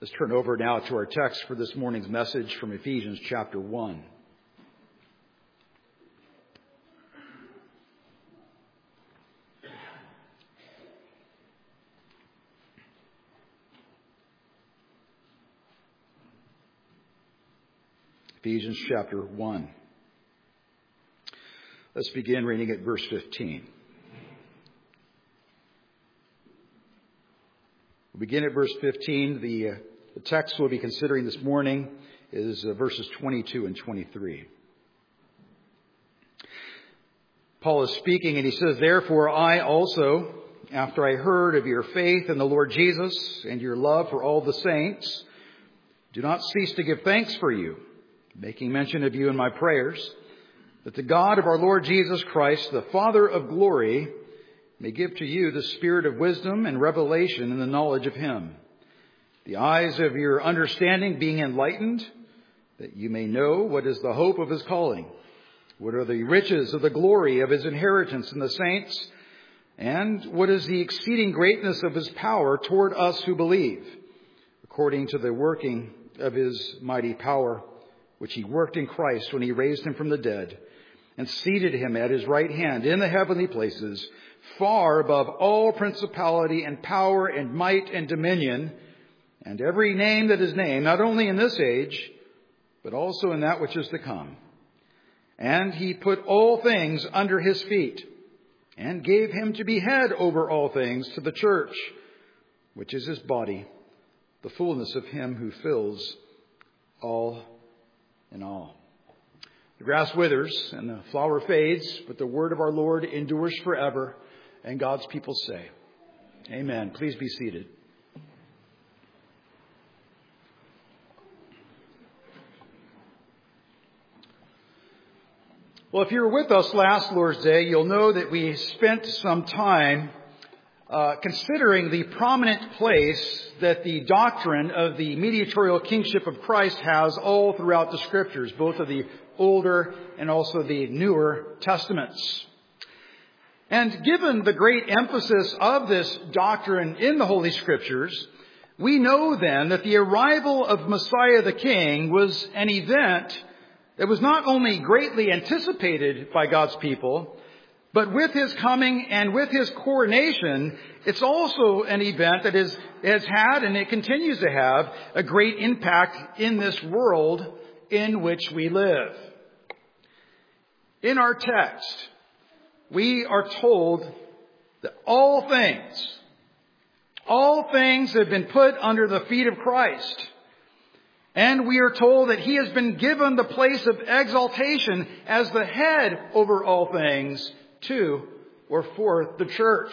Let's turn over now to our text for this morning's message from Ephesians chapter 1. Ephesians chapter 1. Let's begin reading at verse 15. We'll begin at verse 15. The text we'll be considering this morning is verses 22 and 23. Paul is speaking and he says, "Therefore I also, after I heard of your faith in the Lord Jesus and your love for all the saints, do not cease to give thanks for you, making mention of you in my prayers, that the God of our Lord Jesus Christ, the Father of glory, may give to you the spirit of wisdom and revelation in the knowledge of him, the eyes of your understanding being enlightened, that you may know what is the hope of his calling, what are the riches of the glory of his inheritance in the saints, and what is the exceeding greatness of his power toward us who believe, according to the working of his mighty power, which he worked in Christ when he raised him from the dead and seated him at his right hand in the heavenly places, far above all principality and power and might and dominion, and every name that is named, not only in this age, but also in that which is to come. And he put all things under his feet, and gave him to be head over all things to the church, which is his body, the fullness of him who fills all in all." The grass withers and the flower fades, but the word of our Lord endures forever. And God's people say, amen. Please be seated. Well, if you were with us last Lord's Day, you'll know that we spent some time considering the prominent place that the doctrine of the mediatorial kingship of Christ has all throughout the Scriptures, both of the Older and also the Newer Testaments. And given the great emphasis of this doctrine in the Holy Scriptures, we know then that the arrival of Messiah the King was an event that was not only greatly anticipated by God's people, but with his coming and with his coronation, it's also an event that has had and it continues to have a great impact in this world in which we live. In our text, we are told that all things have been put under the feet of Christ. And we are told that he has been given the place of exaltation as the head over all things to or for the church.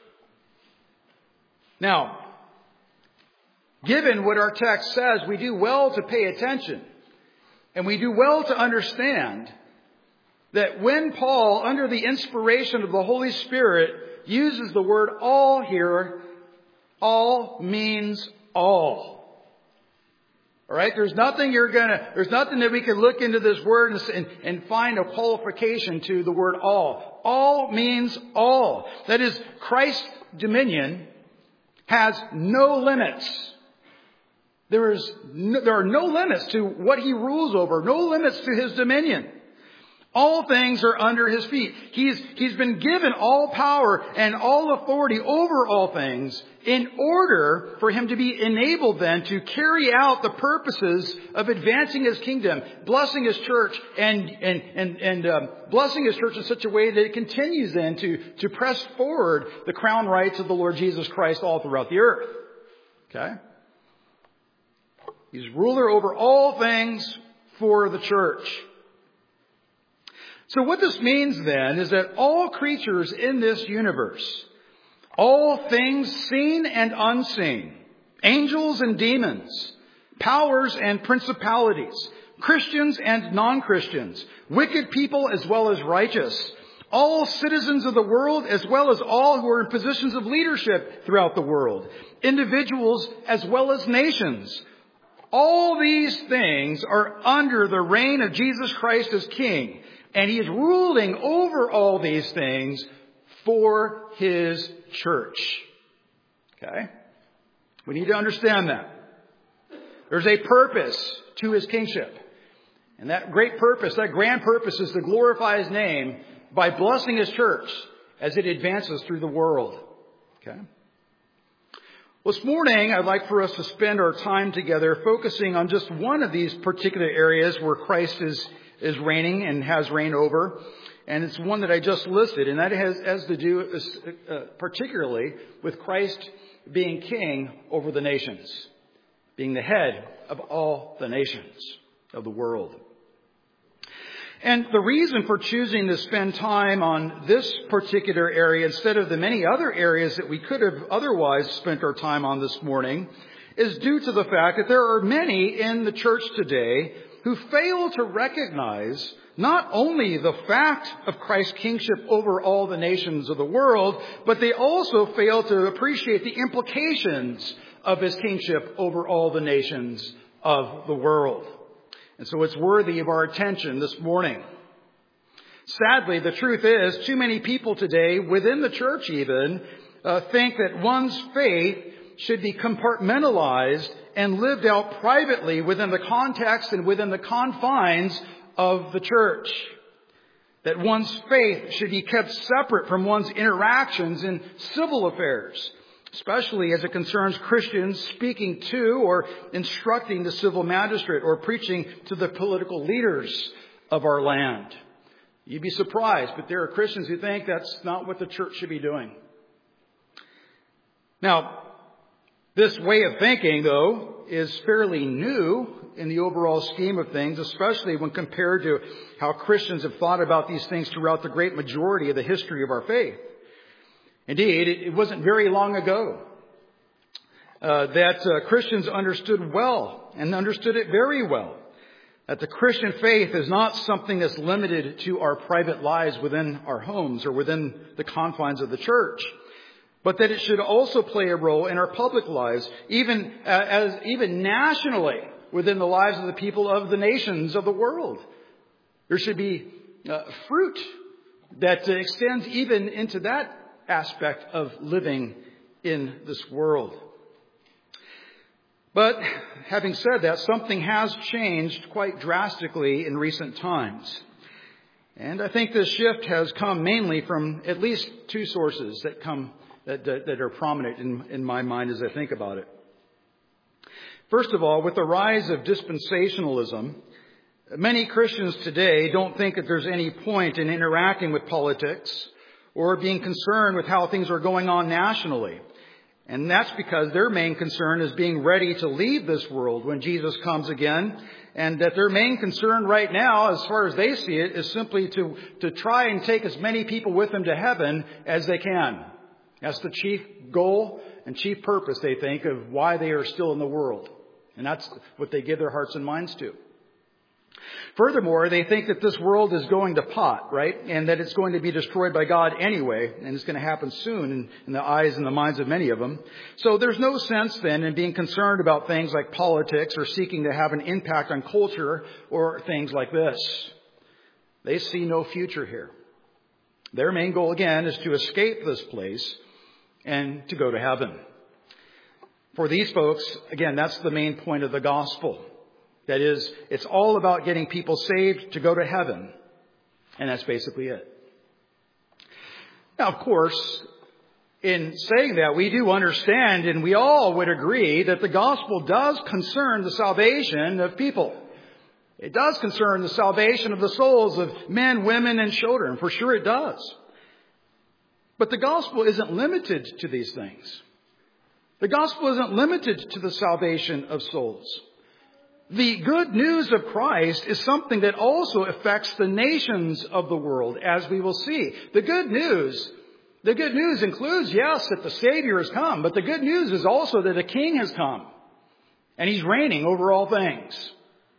Now, given what our text says, we do well to pay attention. And we do well to understand that when Paul, under the inspiration of the Holy Spirit, uses the word all here, all means all. All right? There's nothing that we can look into this word and find a qualification to the word all. All means all. That is, Christ's dominion has no limits. There are no limits to what he rules over, no limits to his dominion. All things are under his feet. He's been given all power and all authority over all things in order for him to be enabled then to carry out the purposes of advancing his kingdom, blessing his church and blessing his church in such a way that it continues then to press forward the crown rights of the Lord Jesus Christ all throughout the earth. Okay? He's ruler over all things for the church. So what this means then is that all creatures in this universe, all things seen and unseen, angels and demons, powers and principalities, Christians and non-Christians, wicked people as well as righteous, all citizens of the world as well as all who are in positions of leadership throughout the world, individuals as well as nations, all these things are under the reign of Jesus Christ as King. And he is ruling over all these things for his church. Okay? We need to understand that. There's a purpose to his kingship. And that great purpose, that grand purpose, is to glorify his name by blessing his church as it advances through the world. Okay? This morning, I'd like for us to spend our time together focusing on just one of these particular areas where Christ is reigning and has reigned over. And it's one that I just listed, and that has to do particularly with Christ being king over the nations, being the head of all the nations of the world. And the reason for choosing to spend time on this particular area instead of the many other areas that we could have otherwise spent our time on this morning is due to the fact that there are many in the church today who fail to recognize not only the fact of Christ's kingship over all the nations of the world, but they also fail to appreciate the implications of his kingship over all the nations of the world. And so it's worthy of our attention this morning. Sadly, the truth is, too many people today, within the church even, think that one's faith should be compartmentalized and lived out privately within the context and within the confines of the church. That one's faith should be kept separate from one's interactions in civil affairs, especially as it concerns Christians speaking to or instructing the civil magistrate or preaching to the political leaders of our land. You'd be surprised, but there are Christians who think that's not what the church should be doing. Now, this way of thinking, though, is fairly new in the overall scheme of things, especially when compared to how Christians have thought about these things throughout the great majority of the history of our faith. Indeed, it wasn't very long ago that Christians understood well and understood it very well that the Christian faith is not something that's limited to our private lives within our homes or within the confines of the church, but that it should also play a role in our public lives, even nationally within the lives of the people of the nations of the world. There should be fruit that extends even into that aspect of living in this world. But having said that, something has changed quite drastically in recent times. And I think this shift has come mainly from at least two sources that are prominent in my mind as I think about it. First of all, with the rise of dispensationalism, many Christians today don't think that there's any point in interacting with politics or being concerned with how things are going on nationally. And that's because their main concern is being ready to leave this world when Jesus comes again. And that their main concern right now, as far as they see it, is simply to try and take as many people with them to heaven as they can. That's the chief goal and chief purpose, they think, of why they are still in the world. And that's what they give their hearts and minds to. Furthermore, they think that this world is going to pot, right? And that it's going to be destroyed by God anyway. And it's going to happen soon in the eyes and the minds of many of them. So there's no sense then in being concerned about things like politics or seeking to have an impact on culture or things like this. They see no future here. Their main goal, again, is to escape this place and to go to heaven. For these folks, again, that's the main point of the gospel. That is, it's all about getting people saved to go to heaven. And that's basically it. Now, of course, in saying that, we do understand and we all would agree that the gospel does concern the salvation of people. It does concern the salvation of the souls of men, women, and children. For sure it does. But the gospel isn't limited to these things. The gospel isn't limited to the salvation of souls. The good news of Christ is something that also affects the nations of the world, as we will see. The good news includes, yes, that the Savior has come, but the good news is also that a King has come, and He's reigning over all things.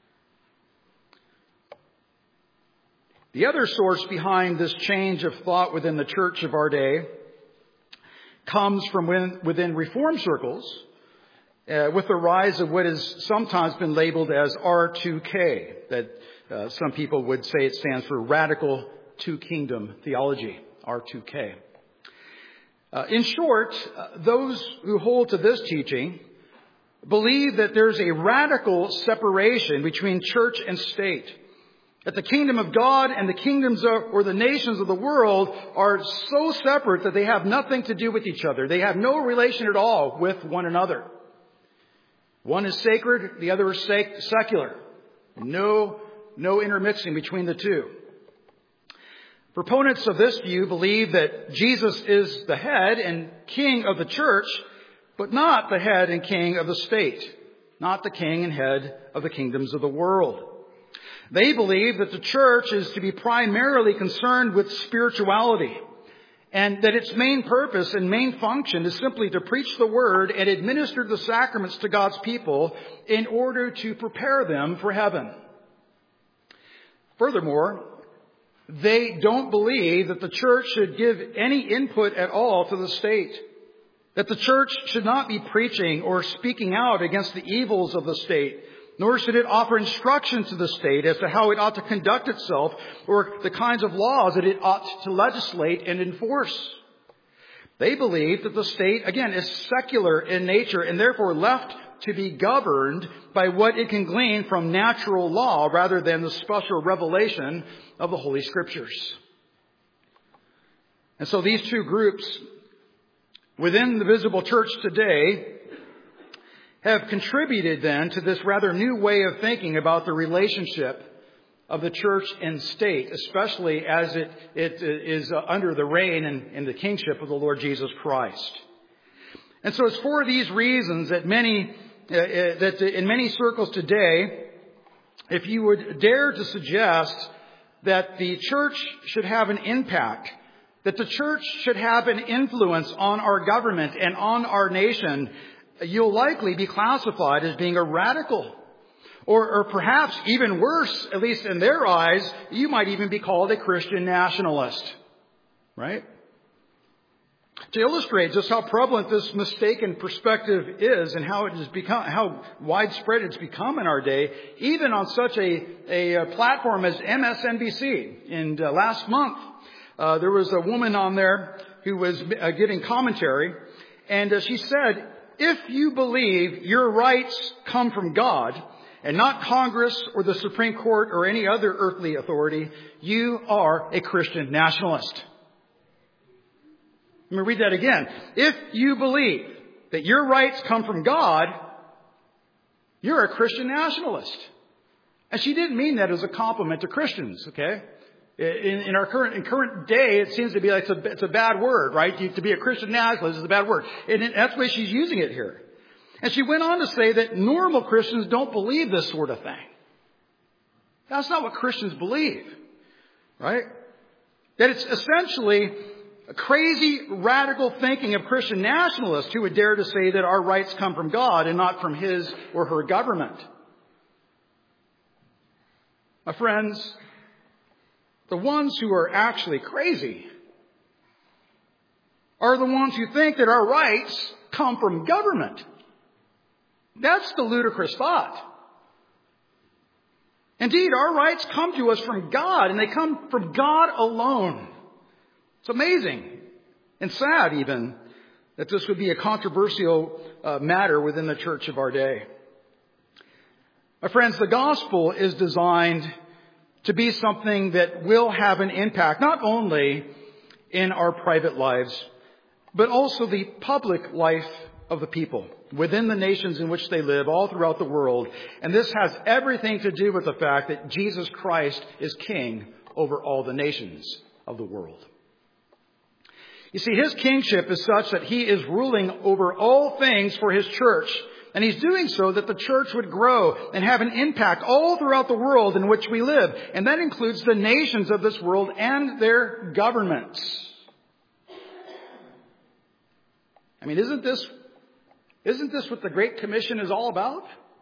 The other source behind this change of thought within the church of our day comes from within Reformed circles, with the rise of what has sometimes been labeled as R2K, that some people would say it stands for Radical Two-Kingdom Theology, R2K. In short, those who hold to this teaching believe that there's a radical separation between church and state. That the kingdom of God and the kingdoms or the nations of the world are so separate that they have nothing to do with each other. They have no relation at all with one another. One is sacred, the other is secular. No intermixing between the two. Proponents of this view believe that Jesus is the head and king of the church, but not the head and king of the state, not the king and head of the kingdoms of the world. They believe that the church is to be primarily concerned with spirituality, and that its main purpose and main function is simply to preach the word and administer the sacraments to God's people in order to prepare them for heaven. Furthermore, they don't believe that the church should give any input at all to the state. That the church should not be preaching or speaking out against the evils of the state, nor should it offer instruction to the state as to how it ought to conduct itself or the kinds of laws that it ought to legislate and enforce. They believe that the state, again, is secular in nature and therefore left to be governed by what it can glean from natural law rather than the special revelation of the Holy Scriptures. And so these two groups within the visible church today have contributed then to this rather new way of thinking about the relationship of the church and state, especially as it is under the reign and the kingship of the Lord Jesus Christ. And so it's for these reasons that in many circles today, if you would dare to suggest that the church should have an impact, that the church should have an influence on our government and on our nation, you'll likely be classified as being a radical. Or perhaps even worse, at least in their eyes, you might even be called a Christian nationalist. Right? To illustrate just how prevalent this mistaken perspective is and how it has become, how widespread it's become in our day, even on such a platform as MSNBC. And last month, there was a woman on there who was giving commentary, and she said, if you believe your rights come from God and not Congress or the Supreme Court or any other earthly authority, you are a Christian nationalist. Let me read that again. If you believe that your rights come from God, you're a Christian nationalist. And she didn't mean that as a compliment to Christians, okay? In our current day, it seems to be like it's a bad word, right? To be a Christian nationalist is a bad word. And that's the way she's using it here. And she went on to say that normal Christians don't believe this sort of thing. That's not what Christians believe, right? That it's essentially a crazy, radical thinking of Christian nationalists who would dare to say that our rights come from God and not from his or her government. My friends, the ones who are actually crazy are the ones who think that our rights come from government. That's the ludicrous thought. Indeed, our rights come to us from God, and they come from God alone. It's amazing and sad even that this would be a controversial matter within the church of our day. My friends, the gospel is designed to be something that will have an impact not only in our private lives, but also the public life of the people within the nations in which they live all throughout the world. And this has everything to do with the fact that Jesus Christ is king over all the nations of the world. You see, his kingship is such that he is ruling over all things for his church. And he's doing so that the church would grow and have an impact all throughout the world in which we live. And that includes the nations of this world and their governments. I mean, isn't this what the Great Commission is all about?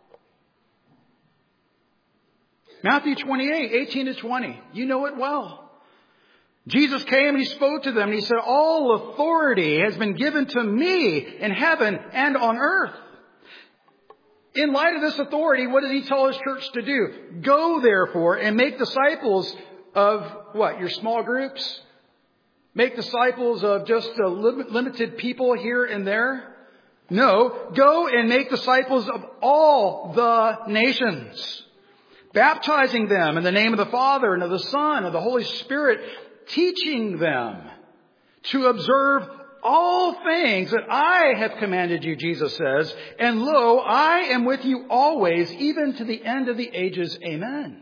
Matthew 28, 18 to 20. You know it well. Jesus came and he spoke to them and he said, all authority has been given to me in heaven and on earth. In light of this authority, what does he tell his church to do? Go, therefore, and make disciples of what? Your small groups? Make disciples of just limited people here and there? No, go and make disciples of all the nations, baptizing them in the name of the Father and of the Son and of the Holy Spirit, teaching them to observe all things that I have commanded you, Jesus says. And lo, I am with you always, even to the end of the ages. Amen.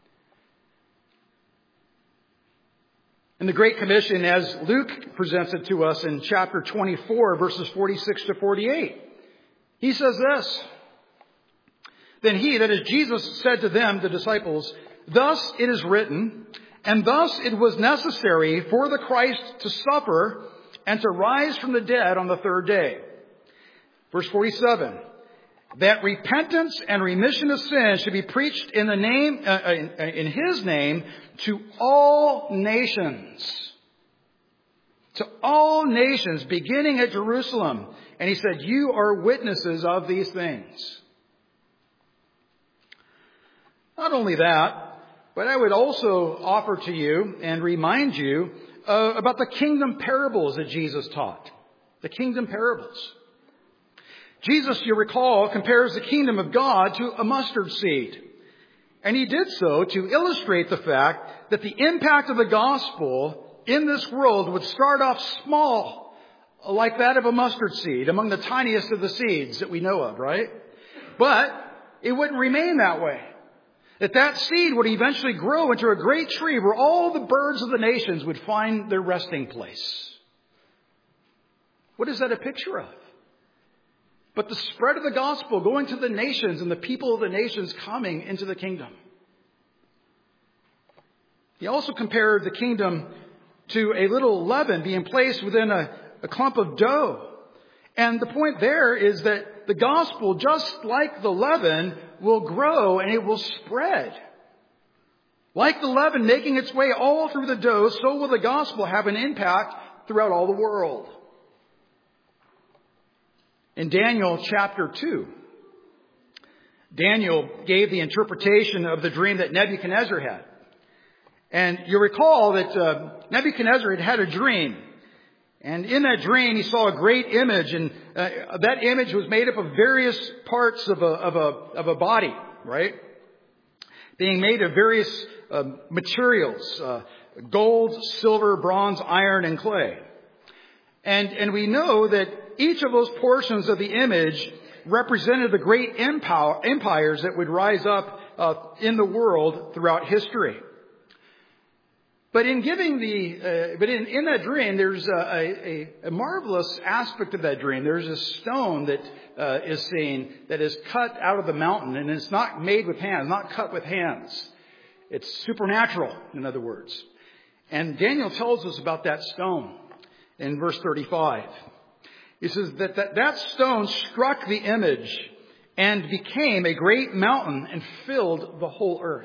In the Great Commission, as Luke presents it to us in chapter 24, verses 46 to 48, he says this: Then he, that is Jesus, said to them, the disciples, thus it is written, and thus it was necessary for the Christ to suffer and to rise from the dead on the third day. Verse 47, that repentance and remission of sins should be preached in the name, in his name, to all nations. To all nations, beginning at Jerusalem. And he said, you are witnesses of these things. Not only that, but I would also offer to you and remind you about the kingdom parables that Jesus taught. The kingdom parables. Jesus, you recall, compares the kingdom of God to a mustard seed. And he did so to illustrate the fact that the impact of the gospel in this world would start off small, like that of a mustard seed, among the tiniest of the seeds that we know of, right? But it wouldn't remain that way. That seed would eventually grow into a great tree where all the birds of the nations would find their resting place. What is that a picture of? But the spread of the gospel going to the nations and the people of the nations coming into the kingdom. He also compared the kingdom to a little leaven being placed within a clump of dough. And the point there is that the gospel, just like the leaven, will grow and it will spread. Like the leaven making its way all through the dough, so will the gospel have an impact throughout all the world. In Daniel chapter 2, Daniel gave the interpretation of the dream that Nebuchadnezzar had. And you recall that Nebuchadnezzar had a dream. And in that dream, he saw a great image. And that image was made up of various parts of a body, right? Being made of various materials, gold, silver, bronze, iron, and clay. And we know that each of those portions of the image represented the great empires that would rise up in the world throughout history. But in giving in that dream, there's a marvelous aspect of that dream. There's a stone that is seen that is cut out of the mountain, and it's not made with hands, not cut with hands. It's supernatural, in other words. And Daniel tells us about that stone in verse 35. He says that stone struck the image and became a great mountain and filled the whole earth.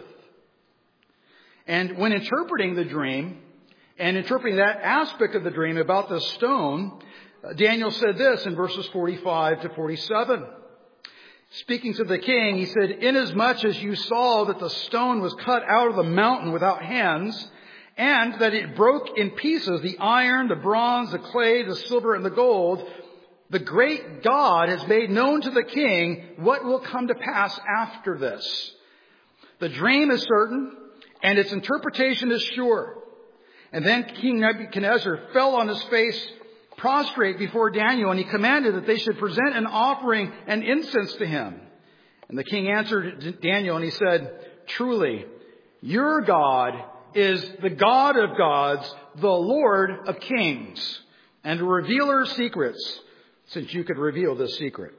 And when interpreting the dream and interpreting that aspect of the dream about the stone, Daniel said this in verses 45 to 47. Speaking to the king, he said, inasmuch as you saw that the stone was cut out of the mountain without hands, and that it broke in pieces the iron, the bronze, the clay, the silver, and the gold, the great God has made known to the king what will come to pass after this. The dream is certain, and its interpretation is sure. And then King Nebuchadnezzar fell on his face, prostrate before Daniel, and he commanded that they should present an offering and incense to him. And the king answered Daniel, and he said, truly, your God is the God of gods, the Lord of kings, and a revealer of secrets, since you could reveal this secret.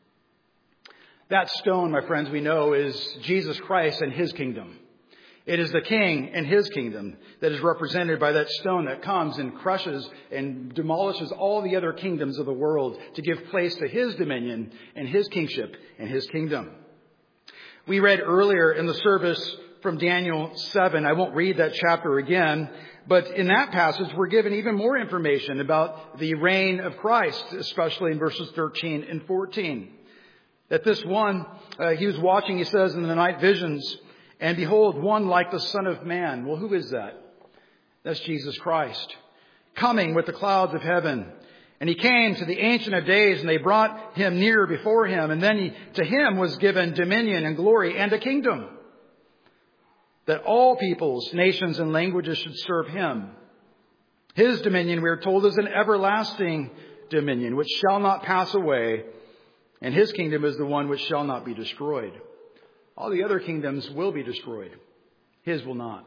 That stone, my friends, we know is Jesus Christ and his kingdom. It is the king and his kingdom that is represented by that stone that comes and crushes and demolishes all the other kingdoms of the world to give place to his dominion and his kingship and his kingdom. We read earlier in the service from Daniel 7. I won't read that chapter again, but in that passage we're given even more information about the reign of Christ, especially in verses 13 and 14. That this one, he was watching, he says, in the night visions, and behold, one like the Son of Man. Well, who is that? That's Jesus Christ, coming with the clouds of heaven. And he came to the Ancient of Days, and they brought him near before him. And then to him was given dominion and glory and a kingdom, that all peoples, nations, and languages should serve him. His dominion, we are told, is an everlasting dominion, which shall not pass away. And his kingdom is the one which shall not be destroyed. All the other kingdoms will be destroyed. His will not.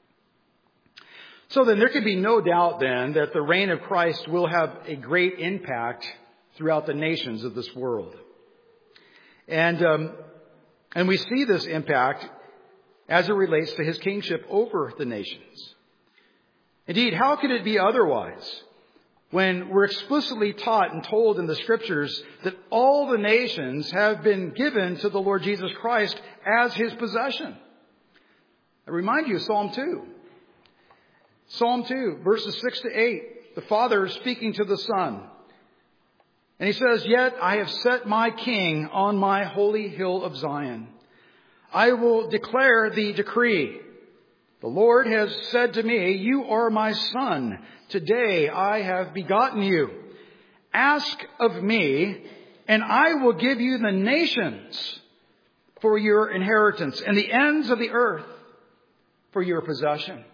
So then there can be no doubt then that the reign of Christ will have a great impact throughout the nations of this world. And we see this impact as it relates to his kingship over the nations. Indeed, how could it be otherwise when we're explicitly taught and told in the Scriptures that all the nations have been given to the Lord Jesus Christ as his possession? I remind you of Psalm 2. Psalm 2, verses 6 to 8. The Father is speaking to the Son. And he says, "Yet I have set my King on my holy hill of Zion. I will declare the decree. The Lord has said to me, you are my son. Today I have begotten you. Ask of me, and I will give you the nations for your inheritance and the ends of the earth for your possession."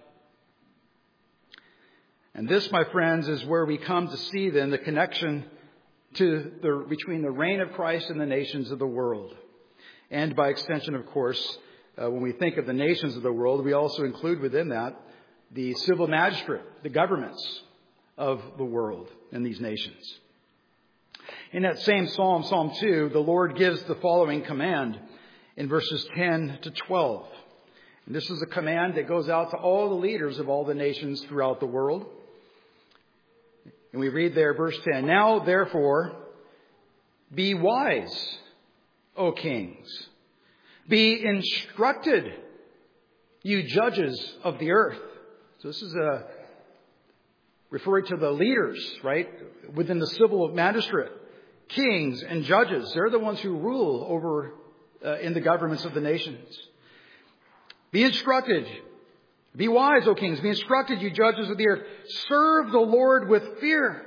And this, my friends, is where we come to see then the connection between the reign of Christ and the nations of the world. And by extension, of course, when we think of the nations of the world, we also include within that the civil magistrate, the governments of the world in these nations. In that same psalm, Psalm 2, the Lord gives the following command in verses 10 to 12. And this is a command that goes out to all the leaders of all the nations throughout the world. And we read there, verse 10, "Now, therefore, be wise, O kings. Be instructed, you judges of the earth." So this is referring to the leaders, right, within the civil magistrate. Kings and judges, they're the ones who rule over in the governments of the nations. "Be instructed. Be wise, O kings. Be instructed, you judges of the earth. Serve the Lord with fear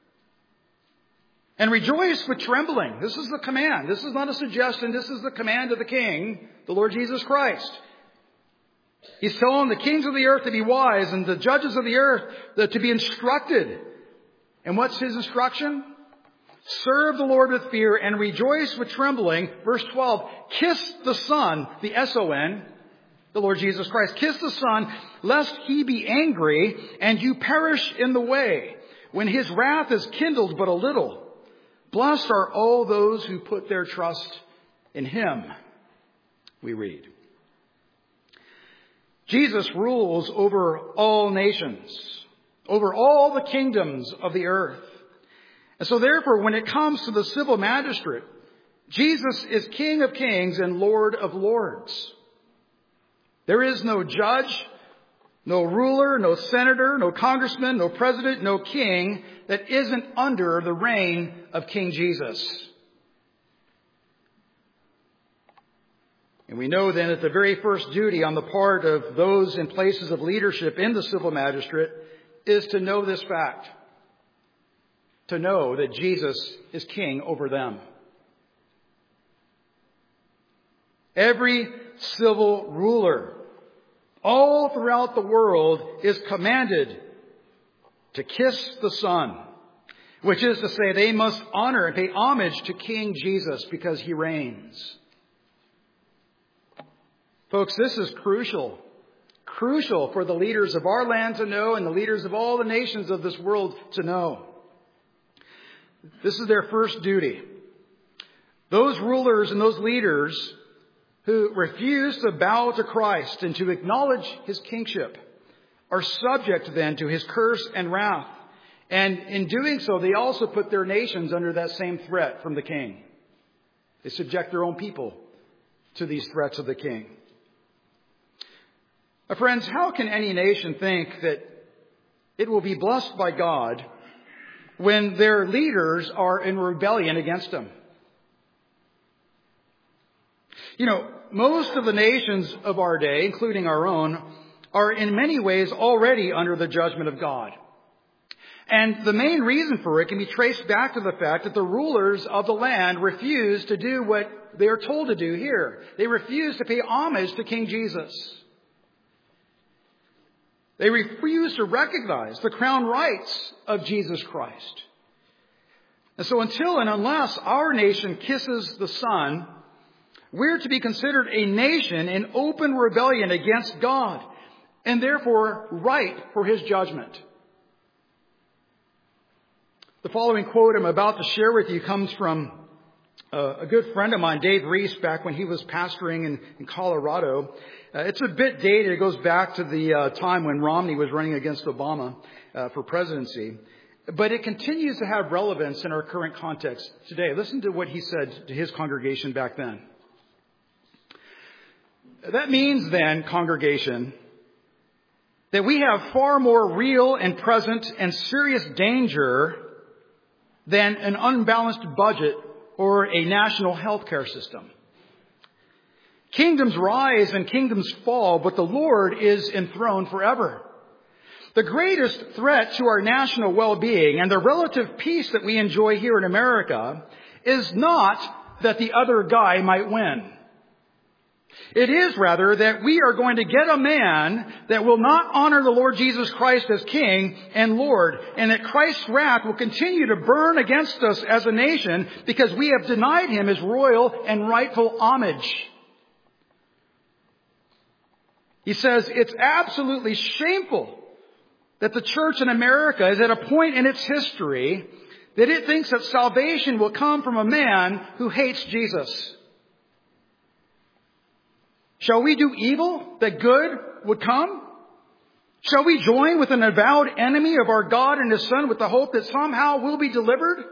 and rejoice with trembling." This is the command. This is not a suggestion. This is the command of the King, the Lord Jesus Christ. He's telling the kings of the earth to be wise and the judges of the earth to be instructed. And what's his instruction? Serve the Lord with fear and rejoice with trembling. Verse 12, kiss the Son, the S-O-N, the Lord Jesus Christ. Kiss the Son, lest he be angry and you perish in the way, when his wrath is kindled but a little. Blessed are all those who put their trust in him, we read. Jesus rules over all nations, over all the kingdoms of the earth. And so therefore, when it comes to the civil magistrate, Jesus is King of kings and Lord of lords. There is no judge, no ruler, no senator, no congressman, no president, no king that isn't under the reign of King Jesus. And we know then that the very first duty on the part of those in places of leadership in the civil magistrate is to know this fact. To know that Jesus is king over them. Every civil ruler all throughout the world is commanded to kiss the Son, which is to say they must honor and pay homage to King Jesus because he reigns. Folks, this is crucial for the leaders of our land to know and the leaders of all the nations of this world to know. This is their first duty. Those rulers and those leaders who refuse to bow to Christ and to acknowledge his kingship are subject then to his curse and wrath. And in doing so, they also put their nations under that same threat from the king. They subject their own people to these threats of the king. Friends, how can any nation think that it will be blessed by God when their leaders are in rebellion against him? You know, most of the nations of our day, including our own, are in many ways already under the judgment of God. And the main reason for it can be traced back to the fact that the rulers of the land refused to do what they are told to do here. They refused to pay homage to King Jesus. They refused to recognize the crown rights of Jesus Christ. And so until and unless our nation kisses the Son, we're to be considered a nation in open rebellion against God, and therefore right for His judgment. The following quote I'm about to share with you comes from a good friend of mine, Dave Reese, back when he was pastoring in Colorado. It's a bit dated. It goes back to the time when Romney was running against Obama for presidency. But it continues to have relevance in our current context today. Listen to what he said to his congregation back then. That means then, congregation, that we have far more real and present and serious danger than an unbalanced budget or a national health care system. Kingdoms rise and kingdoms fall, but the Lord is enthroned forever. The greatest threat to our national well-being and the relative peace that we enjoy here in America is not that the other guy might win. It is rather that we are going to get a man that will not honor the Lord Jesus Christ as King and Lord, and that Christ's wrath will continue to burn against us as a nation because we have denied Him His royal and rightful homage. He says it's absolutely shameful that the church in America is at a point in its history that it thinks that salvation will come from a man who hates Jesus. Shall we do evil that good would come? Shall we join with an avowed enemy of our God and His Son with the hope that somehow we'll be delivered?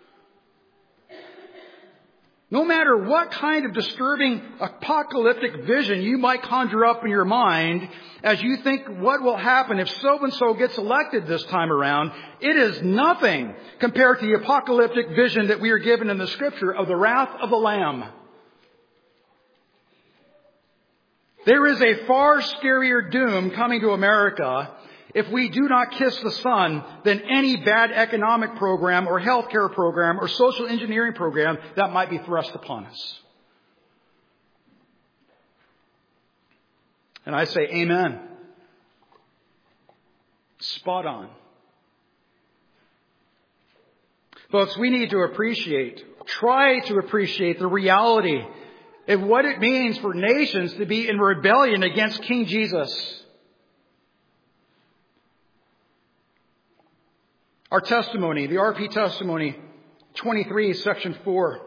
No matter what kind of disturbing apocalyptic vision you might conjure up in your mind as you think what will happen if so-and-so gets elected this time around, it is nothing compared to the apocalyptic vision that we are given in the Scripture of the wrath of the Lamb. There is a far scarier doom coming to America if we do not kiss the Son than any bad economic program or healthcare program or social engineering program that might be thrust upon us. And I say amen. Spot on. Folks, we need to try to appreciate the reality of what it means for nations to be in rebellion against King Jesus. Our testimony, the RP testimony 23, section 4.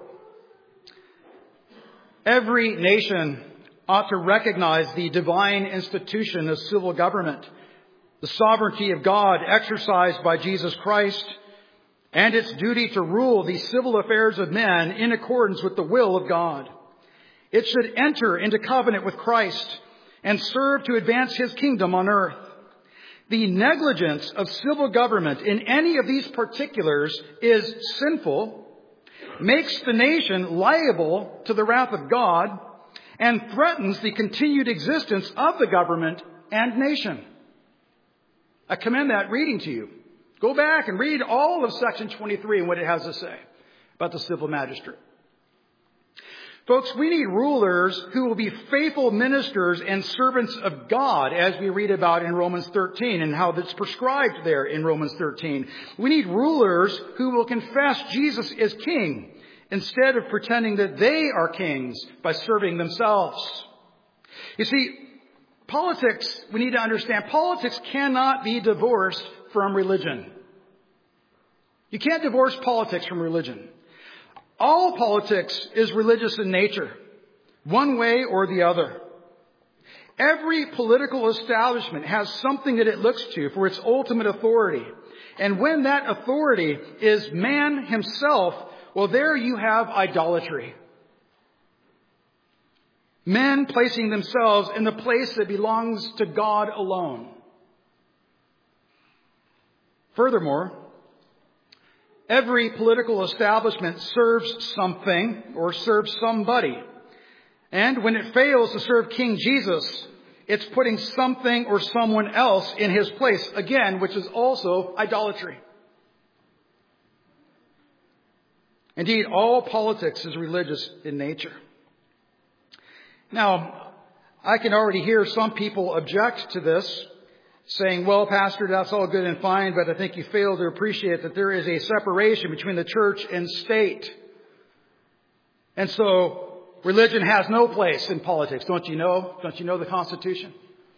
Every nation ought to recognize the divine institution of civil government, the sovereignty of God exercised by Jesus Christ, and its duty to rule the civil affairs of men in accordance with the will of God. It should enter into covenant with Christ and serve to advance His kingdom on earth. The negligence of civil government in any of these particulars is sinful, makes the nation liable to the wrath of God, and threatens the continued existence of the government and nation. I commend that reading to you. Go back and read all of section 23 and what it has to say about the civil magistrate. Folks, we need rulers who will be faithful ministers and servants of God, as we read about in Romans 13 and how that's prescribed there in Romans 13. We need rulers who will confess Jesus is King instead of pretending that they are kings by serving themselves. You see, politics, we need to understand, politics cannot be divorced from religion. You can't divorce politics from religion. All politics is religious in nature, one way or the other. Every political establishment has something that it looks to for its ultimate authority. And when that authority is man himself, well, there you have idolatry. Men placing themselves in the place that belongs to God alone. Furthermore, every political establishment serves something or serves somebody. And when it fails to serve King Jesus, it's putting something or someone else in His place, again, which is also idolatry. Indeed, all politics is religious in nature. Now, I can already hear some people object to this, saying, well, Pastor, that's all good and fine, but I think you fail to appreciate that there is a separation between the church and state. And so religion has no place in politics. Don't you know? Don't you know the Constitution?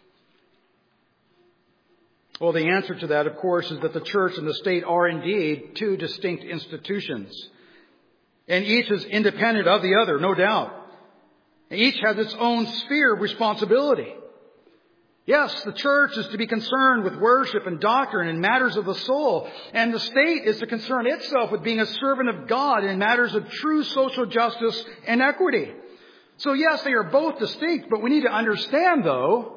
Well, the answer to that, of course, is that the church and the state are indeed two distinct institutions. And each is independent of the other, no doubt. Each has its own sphere of responsibility. Yes, the church is to be concerned with worship and doctrine and matters of the soul. And the state is to concern itself with being a servant of God in matters of true social justice and equity. So yes, they are both distinct, but we need to understand, though,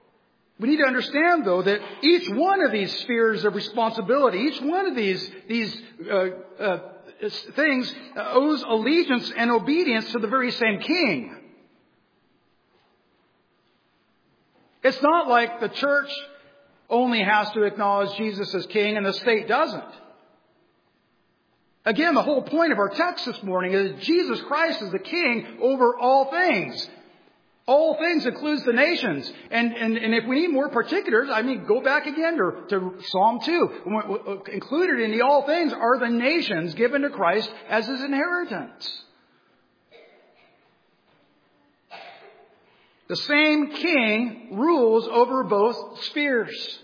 that each one of these spheres of responsibility, each one of these things owes allegiance and obedience to the very same king. It's not like the church only has to acknowledge Jesus as king and the state doesn't. Again, the whole point of our text this morning is Jesus Christ is the king over all things. All things includes the nations. And if we need more particulars, go back again to Psalm 2. Included in the all things are the nations given to Christ as his inheritance. The same king rules over both spheres.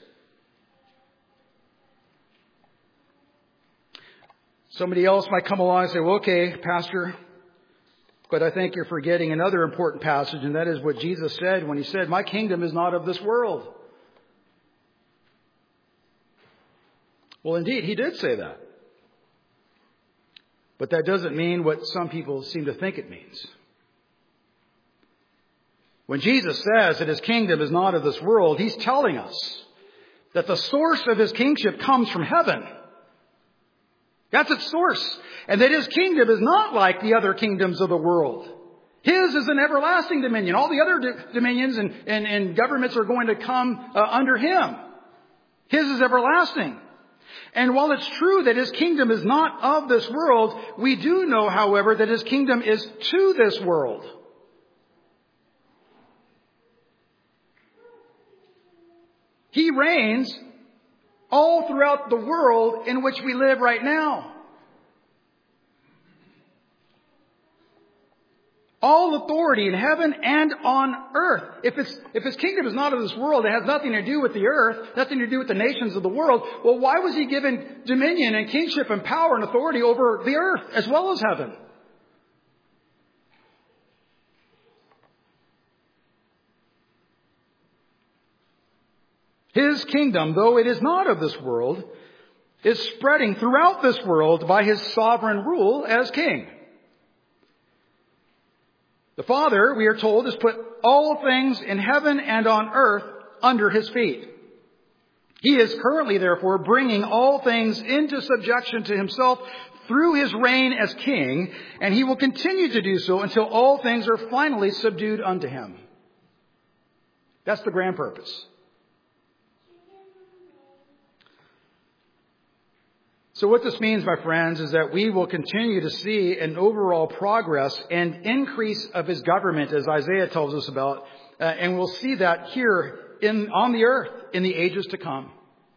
Somebody else might come along and say, well, okay, Pastor, but I think you're forgetting another important passage, and that is what Jesus said when he said, my kingdom is not of this world. Well, indeed, he did say that. But that doesn't mean what some people seem to think it means. When Jesus says that his kingdom is not of this world, he's telling us that the source of his kingship comes from heaven. That's its source. And that his kingdom is not like the other kingdoms of the world. His is an everlasting dominion. All the other dominions and governments are going to come under him. His is everlasting. And while it's true that his kingdom is not of this world, we do know, however, that his kingdom is to this world. He reigns all throughout the world in which we live right now. All authority in heaven and on earth. If his kingdom is not of this world, it has nothing to do with the earth, nothing to do with the nations of the world. Well, why was he given dominion and kingship and power and authority over the earth as well as heaven? His kingdom, though it is not of this world, is spreading throughout this world by his sovereign rule as king. The Father, we are told, has put all things in heaven and on earth under his feet. He is currently, therefore, bringing all things into subjection to himself through his reign as king, and he will continue to do so until all things are finally subdued unto him. That's the grand purpose. So what this means, my friends, is that we will continue to see an overall progress and increase of his government, as Isaiah tells us about, and we'll see that here on the earth in the ages to come.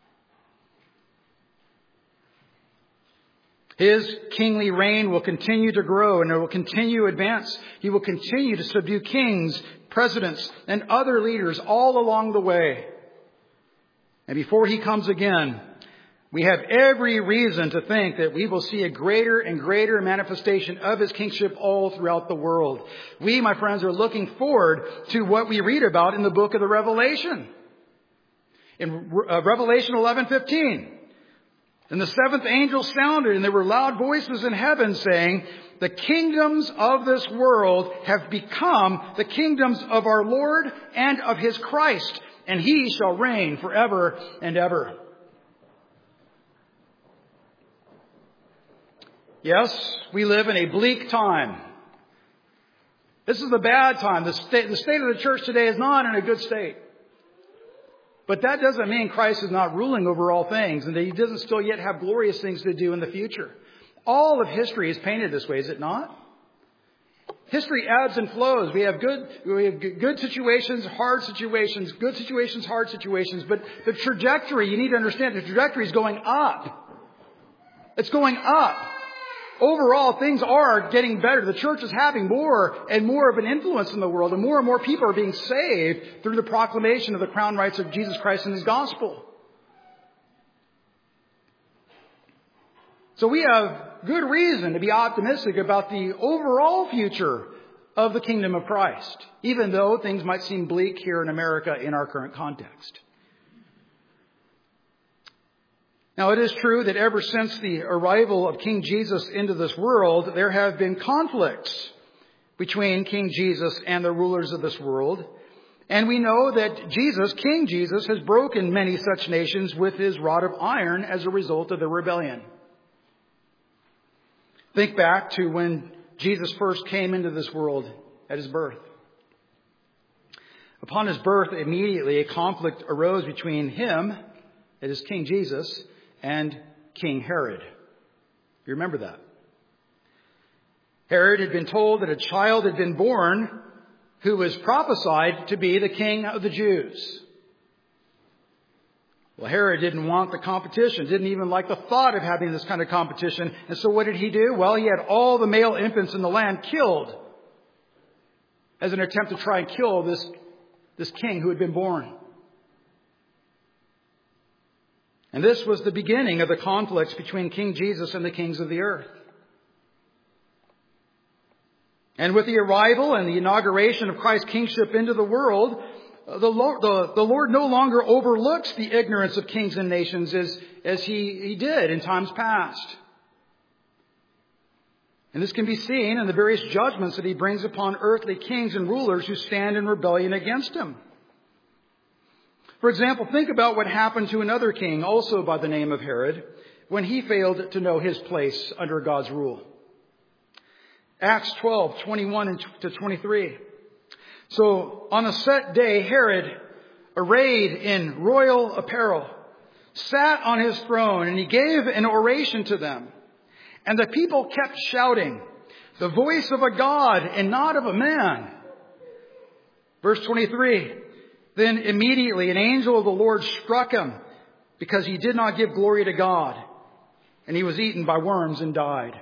His kingly reign will continue to grow and it will continue to advance. He will continue to subdue kings, presidents, and other leaders all along the way. And before he comes again, we have every reason to think that we will see a greater and greater manifestation of his kingship all throughout the world. We, my friends, are looking forward to what we read about in the book of the Revelation. In Revelation 11:15, and the seventh angel sounded, and there were loud voices in heaven saying, the kingdoms of this world have become the kingdoms of our Lord and of his Christ, and he shall reign forever and ever. Yes, we live in a bleak time. This is a bad time. The state of the church today is not in a good state. But that doesn't mean Christ is not ruling over all things and that he doesn't still yet have glorious things to do in the future. All of history is painted this way, is it not? History ebbs and flows. We have good situations, hard situations, good situations, hard situations. But the trajectory, you need to understand, the trajectory is going up. It's going up. Overall, things are getting better. The church is having more and more of an influence in the world, and more people are being saved through the proclamation of the crown rights of Jesus Christ and His gospel. So we have good reason to be optimistic about the overall future of the kingdom of Christ, even though things might seem bleak here in America in our current context. Now, it is true that ever since the arrival of King Jesus into this world, there have been conflicts between King Jesus and the rulers of this world. And we know that King Jesus, has broken many such nations with His rod of iron as a result of the rebellion. Think back to when Jesus first came into this world at His birth. Upon His birth, immediately a conflict arose between Him, that is King Jesus, and King Herod. You remember that? Herod had been told that a child had been born who was prophesied to be the King of the Jews. Well, Herod didn't want the competition, didn't even like the thought of having this kind of competition. And so what did he do? Well, he had all the male infants in the land killed as an attempt to try and kill this king who had been born. And this was the beginning of the conflicts between King Jesus and the kings of the earth. And with the arrival and the inauguration of Christ's kingship into the world, the Lord no longer overlooks the ignorance of kings and nations as He did in times past. And this can be seen in the various judgments that He brings upon earthly kings and rulers who stand in rebellion against Him. For example, think about what happened to another king, also by the name of Herod, when he failed to know his place under God's rule. Acts 12:21-23. So, on a set day, Herod, arrayed in royal apparel, sat on his throne, and he gave an oration to them. And the people kept shouting, "The voice of a God and not of a man." Verse 23, then immediately an angel of the Lord struck him because he did not give glory to God, and he was eaten by worms and died.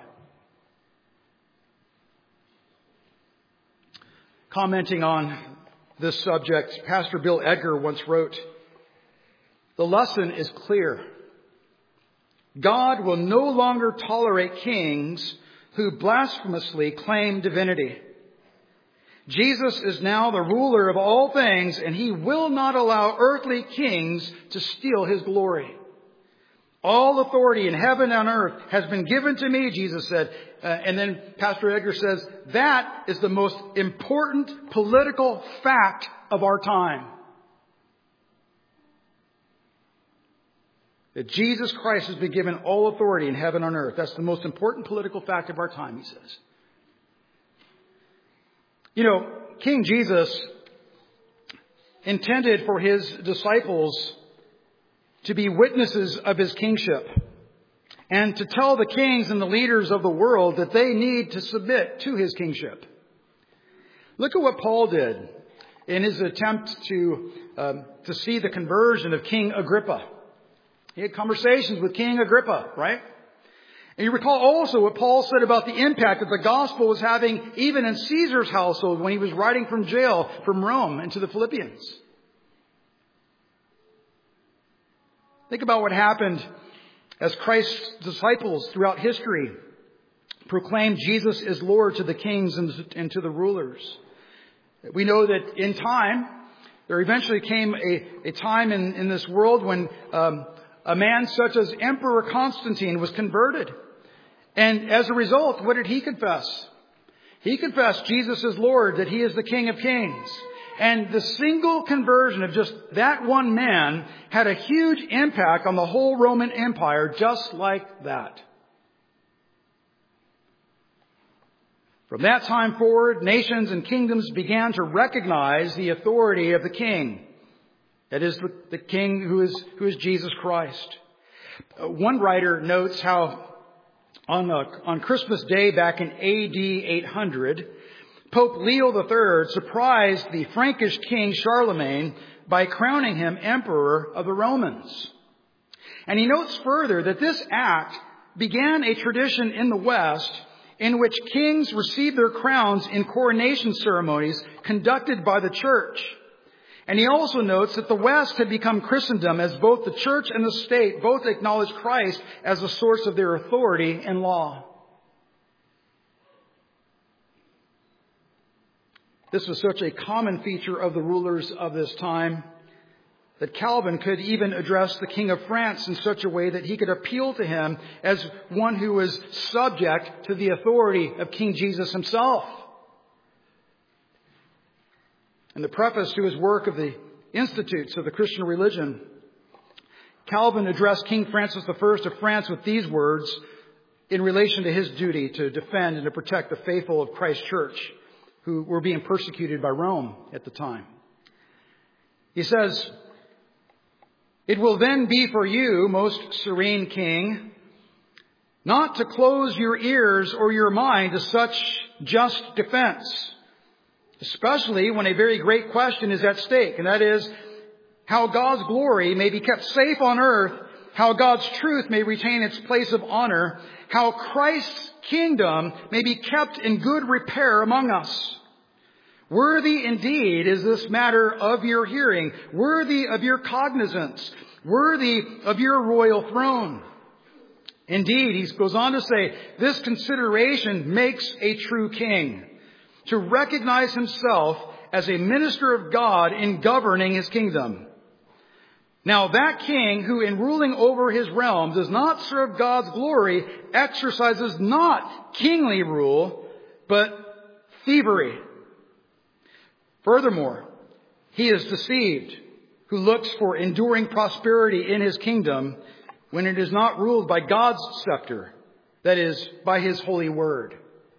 Commenting on this subject, Pastor Bill Edgar once wrote, "The lesson is clear. God will no longer tolerate kings who blasphemously claim divinity. Jesus is now the ruler of all things, and He will not allow earthly kings to steal His glory. All authority in heaven and earth has been given to me," Jesus said. And then Pastor Edgar says, that is the most important political fact of our time. That Jesus Christ has been given all authority in heaven and earth. That's the most important political fact of our time, he says. You know, King Jesus intended for His disciples to be witnesses of His kingship and to tell the kings and the leaders of the world that they need to submit to His kingship. Look at what Paul did in his attempt to see the conversion of King Agrippa. He had conversations with King Agrippa, right? And you recall also what Paul said about the impact that the gospel was having even in Caesar's household when he was writing from jail from Rome into the Philippians. Think about what happened as Christ's disciples throughout history proclaimed Jesus is Lord to the kings and to the rulers. We know that in time, there eventually came a time in this world when a man such as Emperor Constantine was converted. And as a result, what did he confess? He confessed Jesus is Lord, that He is the King of Kings. And the single conversion of just that one man had a huge impact on the whole Roman Empire, just like that. From that time forward, nations and kingdoms began to recognize the authority of the King. That is the King who is Jesus Christ. One writer notes how On Christmas Day back in AD 800, Pope Leo III surprised the Frankish king Charlemagne by crowning him emperor of the Romans. And he notes further that this act began a tradition in the West in which kings received their crowns in coronation ceremonies conducted by the church. And he also notes that the West had become Christendom as both the church and the state both acknowledged Christ as the source of their authority and law. This was such a common feature of the rulers of this time that Calvin could even address the King of France in such a way that he could appeal to him as one who was subject to the authority of King Jesus himself. In the preface to his work of the Institutes of the Christian Religion, Calvin addressed King Francis I of France with these words in relation to his duty to defend and to protect the faithful of Christ's church who were being persecuted by Rome at the time. He says, "It will then be for you, most serene King, not to close your ears or your mind to such just defense, especially when a very great question is at stake, and that is how God's glory may be kept safe on earth, how God's truth may retain its place of honor, how Christ's kingdom may be kept in good repair among us. Worthy indeed is this matter of your hearing, worthy of your cognizance, worthy of your royal throne." Indeed, he goes on to say, this consideration makes a true king, to recognize himself as a minister of God in governing his kingdom. Now that king who in ruling over his realm does not serve God's glory exercises not kingly rule, but thievery. Furthermore, he is deceived who looks for enduring prosperity in his kingdom when it is not ruled by God's scepter, that is, by his holy word.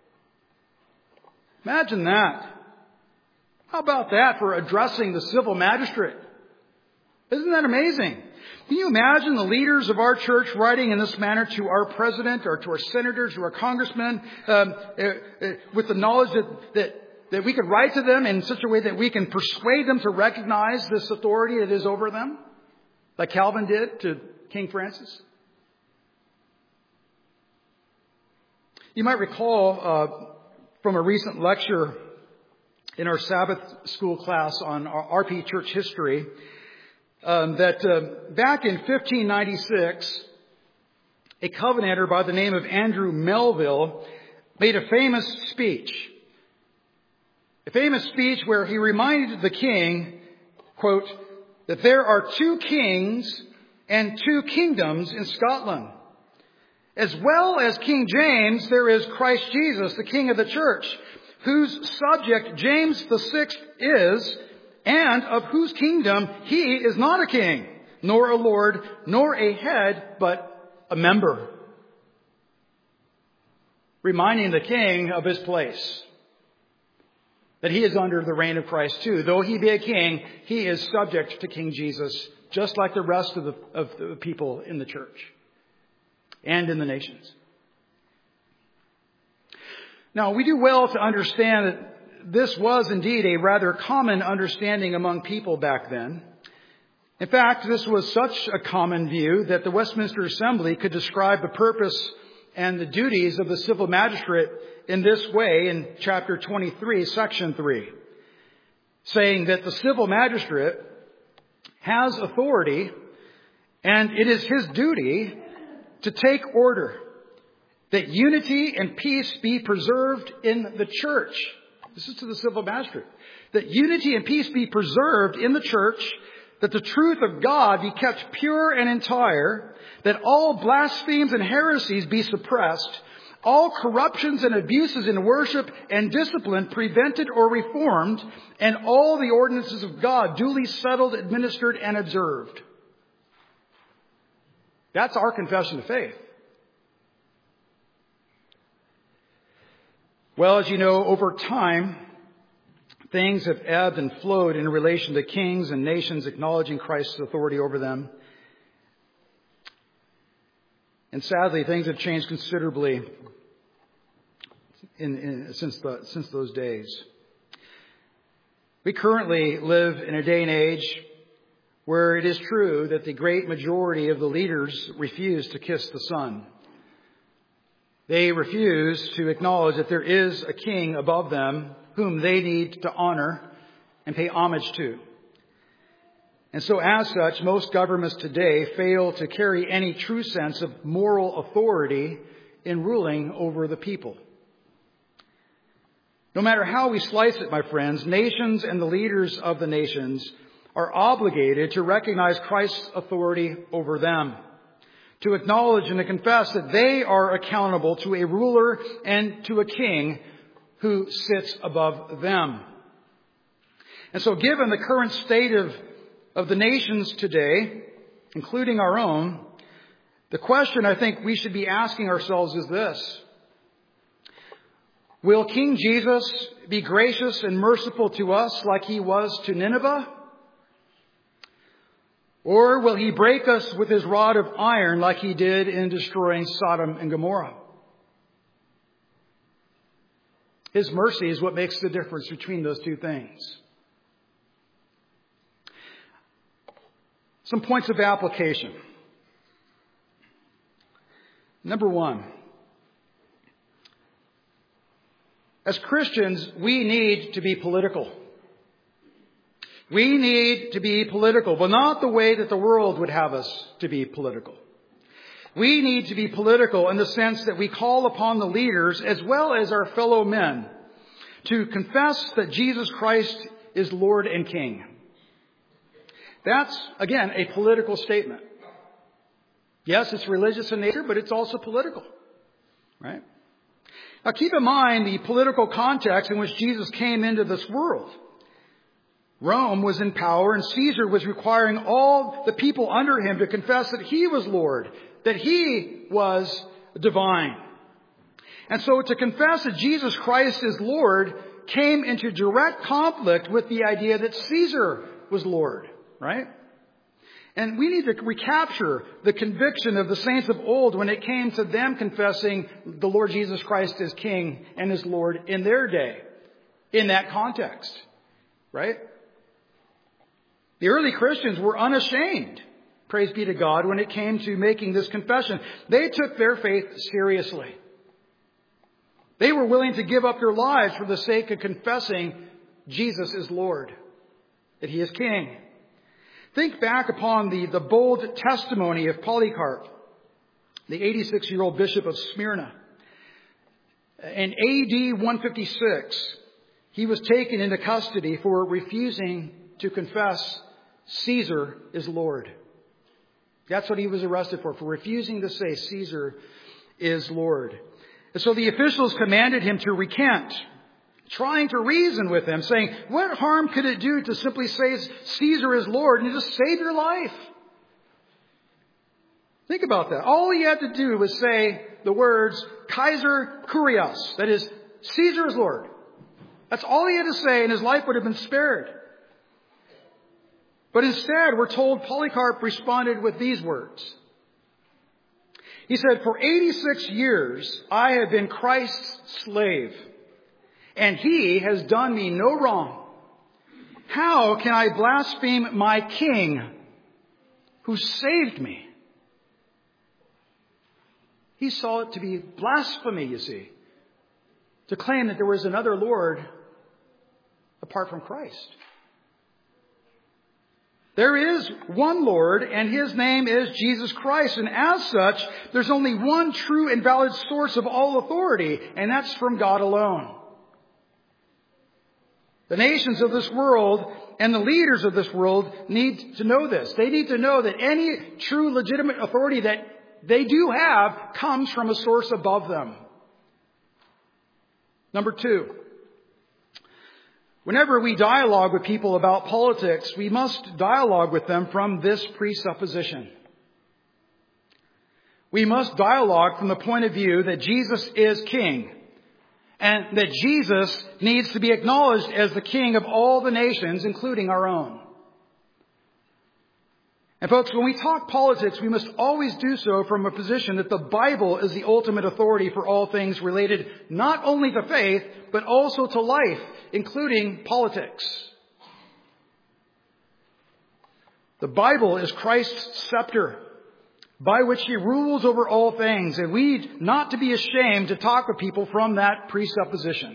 Imagine that. How about that for addressing the civil magistrate? Isn't that amazing? Can you imagine the leaders of our church writing in this manner to our president or to our senators or our congressmen with the knowledge that we could write to them in such a way that we can persuade them to recognize this authority that is over them, like Calvin did to King Francis? You might recall from a recent lecture in our Sabbath school class on RP church history that back in 1596, a Covenanter by the name of Andrew Melville made a famous speech. A famous speech where he reminded the king, quote, that there are two kings and two kingdoms in Scotland. As well as King James, there is Christ Jesus, the King of the church, whose subject James VI is, and of whose kingdom he is not a king, nor a lord, nor a head, but a member. Reminding the king of his place. That he is under the reign of Christ too. Though he be a king, he is subject to King Jesus, just like the rest of the people in the church and in the nations. Now, we do well to understand that this was indeed a rather common understanding among people back then. In fact, this was such a common view that the Westminster Assembly could describe the purpose and the duties of the civil magistrate in this way in chapter 23, section 3, saying that the civil magistrate has authority and it is his duty to take order, that unity and peace be preserved in the church. This is to the civil magistrate. That unity and peace be preserved in the church, that the truth of God be kept pure and entire, that all blasphemies and heresies be suppressed, all corruptions and abuses in worship and discipline prevented or reformed, and all the ordinances of God duly settled, administered, and observed. That's our confession of faith. Well, as you know, over time, things have ebbed and flowed in relation to kings and nations acknowledging Christ's authority over them. And sadly, things have changed considerably since those days. We currently live in a day and age where it is true that the great majority of the leaders refuse to kiss the Son. They refuse to acknowledge that there is a king above them whom they need to honor and pay homage to. And so as such, most governments today fail to carry any true sense of moral authority in ruling over the people. No matter how we slice it, my friends, nations and the leaders of the nations are obligated to recognize Christ's authority over them, to acknowledge and to confess that they are accountable to a ruler and to a king who sits above them. And so given the current state of the nations today, including our own, the question I think we should be asking ourselves is this: will King Jesus be gracious and merciful to us like he was to Nineveh? Or will he break us with his rod of iron like he did in destroying Sodom and Gomorrah? His mercy is what makes the difference between those two things. Some points of application. Number one, as Christians, we need to be political. We need to be political, but not the way that the world would have us to be political. We need to be political in the sense that we call upon the leaders as well as our fellow men to confess that Jesus Christ is Lord and King. That's, again, a political statement. Yes, it's religious in nature, but it's also political, right? Now keep in mind the political context in which Jesus came into this world. Rome was in power and Caesar was requiring all the people under him to confess that he was Lord, that he was divine. And so to confess that Jesus Christ is Lord came into direct conflict with the idea that Caesar was Lord, right? And we need to recapture the conviction of the saints of old when it came to them confessing the Lord Jesus Christ as King and as Lord in their day, in that context, right? The early Christians were unashamed, praise be to God, when it came to making this confession. They took their faith seriously. They were willing to give up their lives for the sake of confessing Jesus is Lord, that he is King. Think back upon the bold testimony of Polycarp, the 86-year-old bishop of Smyrna. In AD 156, he was taken into custody for refusing to confess Caesar is Lord. That's what he was arrested for refusing to say Caesar is Lord. And so the officials commanded him to recant, trying to reason with him, saying, what harm could it do to simply say Caesar is Lord and just save your life? Think about that. All he had to do was say the words Kaiser Kurios, that is, Caesar is Lord. That's all he had to say and his life would have been spared. But instead, we're told Polycarp responded with these words. He said, for 86 years, I have been Christ's slave, and he has done me no wrong. How can I blaspheme my King who saved me? He saw it to be blasphemy, you see, to claim that there was another Lord apart from Christ. There is one Lord, and his name is Jesus Christ. And as such, there's only one true and valid source of all authority, and that's from God alone. The nations of this world and the leaders of this world need to know this. They need to know that any true legitimate authority that they do have comes from a source above them. Number two. Whenever we dialogue with people about politics, we must dialogue with them from this presupposition. We must dialogue from the point of view that Jesus is King, and that Jesus needs to be acknowledged as the King of all the nations, including our own. And folks, when we talk politics, we must always do so from a position that the Bible is the ultimate authority for all things related not only to faith, but also to life, including politics. The Bible is Christ's scepter, by which he rules over all things, and we need not to be ashamed to talk with people from that presupposition.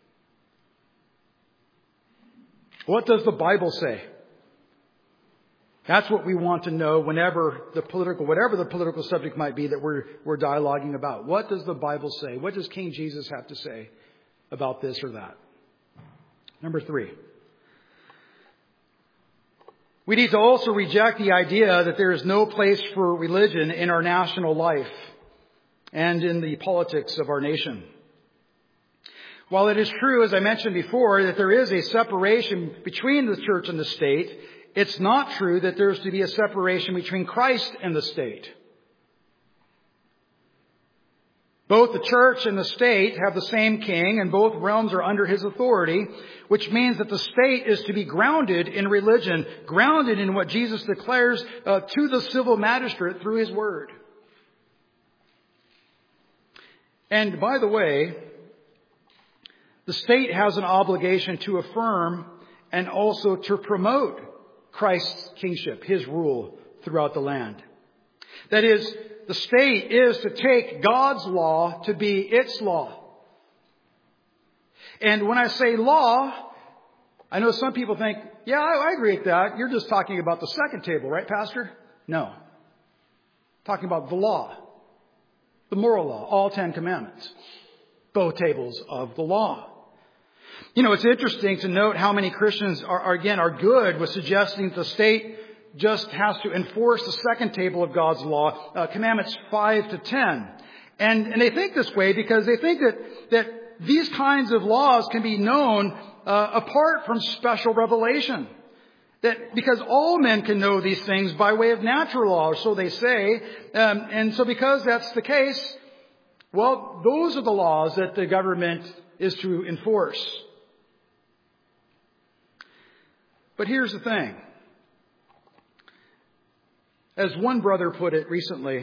What does the Bible say? That's what we want to know whatever the political subject might be that we're dialoguing about. What does the Bible say? What does King Jesus have to say about this or that? Number 3. We need to also reject the idea that there is no place for religion in our national life and in the politics of our nation. While it is true, as I mentioned before, that there is a separation between the church and the state, it's not true that there's to be a separation between Christ and the state. Both the church and the state have the same king, and both realms are under his authority, which means that the state is to be grounded in religion, grounded in what Jesus declares to the civil magistrate through his word. And by the way, the state has an obligation to affirm and also to promote Christ's kingship, his rule throughout the land. That is, the state is to take God's law to be its law. And when I say law, I know some people think, yeah, I agree with that. You're just talking about the second table, right, Pastor? No. I'm talking about the law, the moral law, all 10 commandments, both tables of the law. You know, it's interesting to note how many Christians are good with suggesting that the state just has to enforce the second table of God's law, commandments 5 to 10. And they think this way because they think that these kinds of laws can be known apart from special revelation. That because all men can know these things by way of natural law, or so they say. And so because that's the case, well, those are the laws that the government is to enforce. But here's the thing. As one brother put it recently,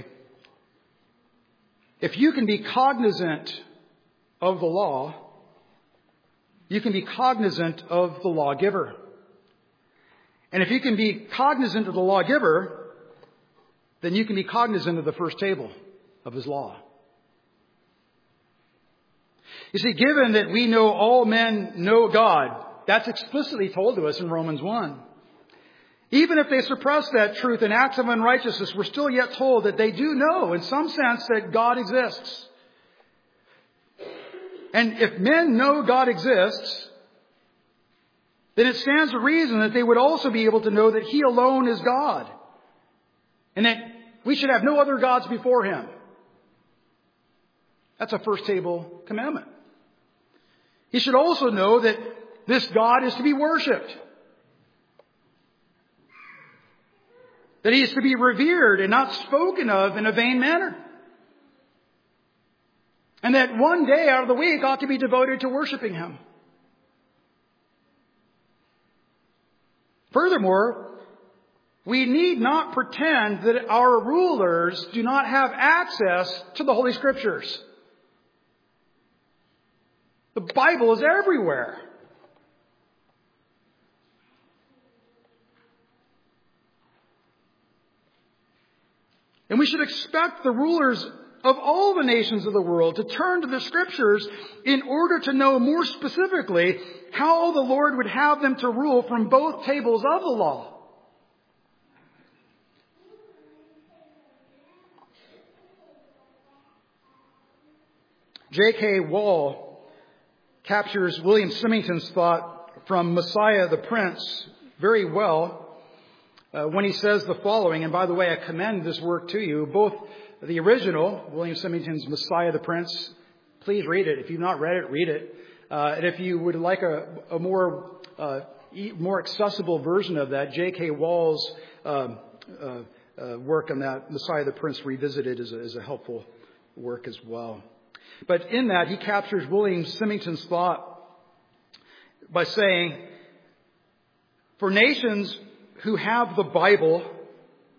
if you can be cognizant of the law, you can be cognizant of the lawgiver. And if you can be cognizant of the lawgiver, then you can be cognizant of the first table of his law. You see, given that we know all men know God, that's explicitly told to us in Romans 1. Even if they suppress that truth in acts of unrighteousness, we're still yet told that they do know, in some sense, that God exists. And if men know God exists, then it stands to reason that they would also be able to know that He alone is God. And that we should have no other gods before Him. That's a first table commandment. He should also know that this God is to be worshipped. That He is to be revered and not spoken of in a vain manner. And that one day out of the week ought to be devoted to worshiping Him. Furthermore, we need not pretend that our rulers do not have access to the Holy Scriptures. The Bible is everywhere. And we should expect the rulers of all the nations of the world to turn to the Scriptures in order to know more specifically how the Lord would have them to rule from both tables of the law. J.K. Wall captures William Symington's thought from Messiah the Prince very well when he says the following, and by the way, I commend this work to you, both the original, William Symington's Messiah the Prince. Please read it. If you've not read it, read it. And if you would like a more accessible version of that, J.K. Wall's work on that, Messiah the Prince Revisited, is a helpful work as well. But in that, he captures William Symington's thought by saying, for nations who have the Bible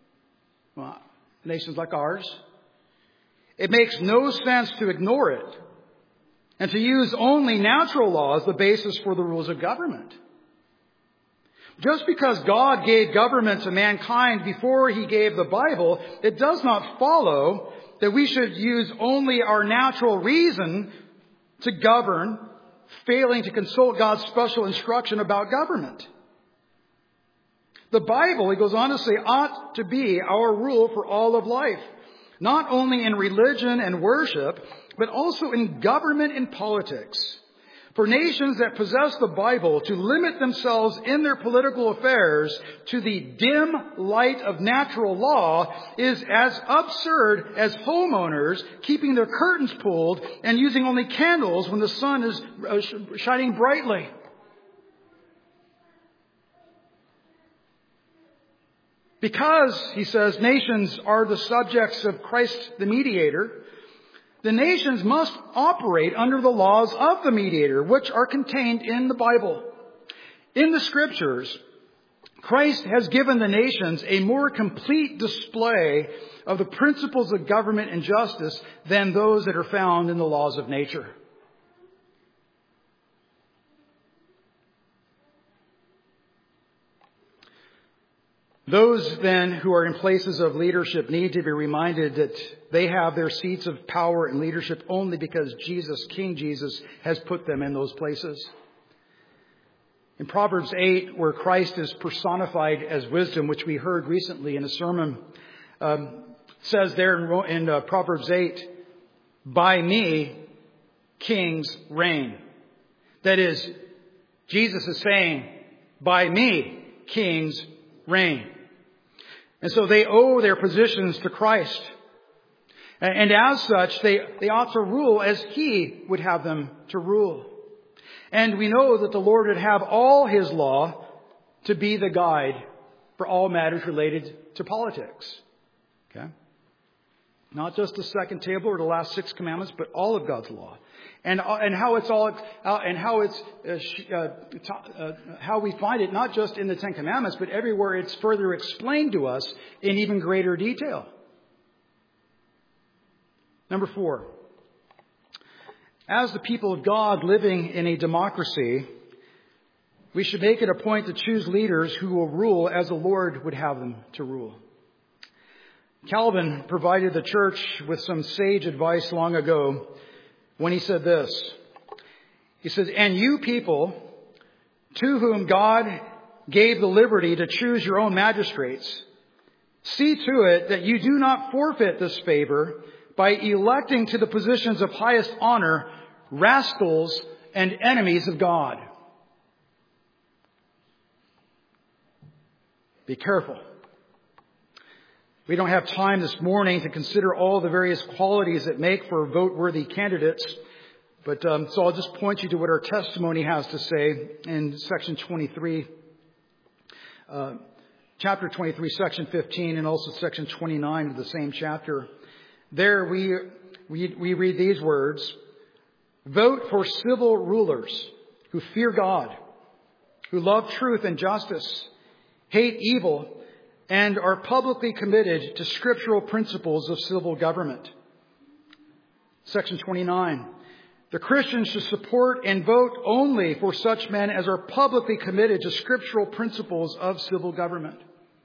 nations like ours. It makes no sense to ignore it and to use only natural law as the basis for the rules of government. Just because God gave government to mankind before He gave the Bible, it does not follow that we should use only our natural reason to govern, failing to consult God's special instruction about government. The Bible, he goes on to say, ought to be our rule for all of life, not only in religion and worship, but also in government and politics. For nations that possess the Bible to limit themselves in their political affairs to the dim light of natural law is as absurd as homeowners keeping their curtains pulled and using only candles when the sun is shining brightly. Because, he says, nations are the subjects of Christ the mediator, the nations must operate under the laws of the mediator, which are contained in the Bible. In the Scriptures, Christ has given the nations a more complete display of the principles of government and justice than those that are found in the laws of nature. Those, then, who are in places of leadership need to be reminded that they have their seats of power and leadership only because Jesus, King Jesus, has put them in those places. In Proverbs 8, where Christ is personified as wisdom, which we heard recently in a sermon, says there in Proverbs 8, "By me, kings reign." That is, Jesus is saying, "By me, kings reign." And so they owe their positions to Christ. And as such, they ought to rule as He would have them to rule. And we know that the Lord would have all His law to be the guide for all matters related to politics. Okay? Not just the second table or the last 6 commandments, but all of God's law. And how it's all, and how it's, how we find it not just in the 10 Commandments, but everywhere it's further explained to us in even greater detail. Number 4. As the people of God living in a democracy, we should make it a point to choose leaders who will rule as the Lord would have them to rule. Calvin provided the church with some sage advice long ago when he said this. He says, "And you people, to whom God gave the liberty to choose your own magistrates, see to it that you do not forfeit this favor by electing to the positions of highest honor rascals and enemies of God." Be careful. We don't have time this morning to consider all the various qualities that make for vote-worthy candidates. But so I'll just point you to what our testimony has to say in section 23, chapter 23, section 15, and also section 29 of the same chapter. There we read these words: "Vote for civil rulers who fear God, who love truth and justice, hate evil, and are publicly committed to scriptural principles of civil government." Section 29. "The Christians should support and vote only for such men as are publicly committed to scriptural principles of civil government."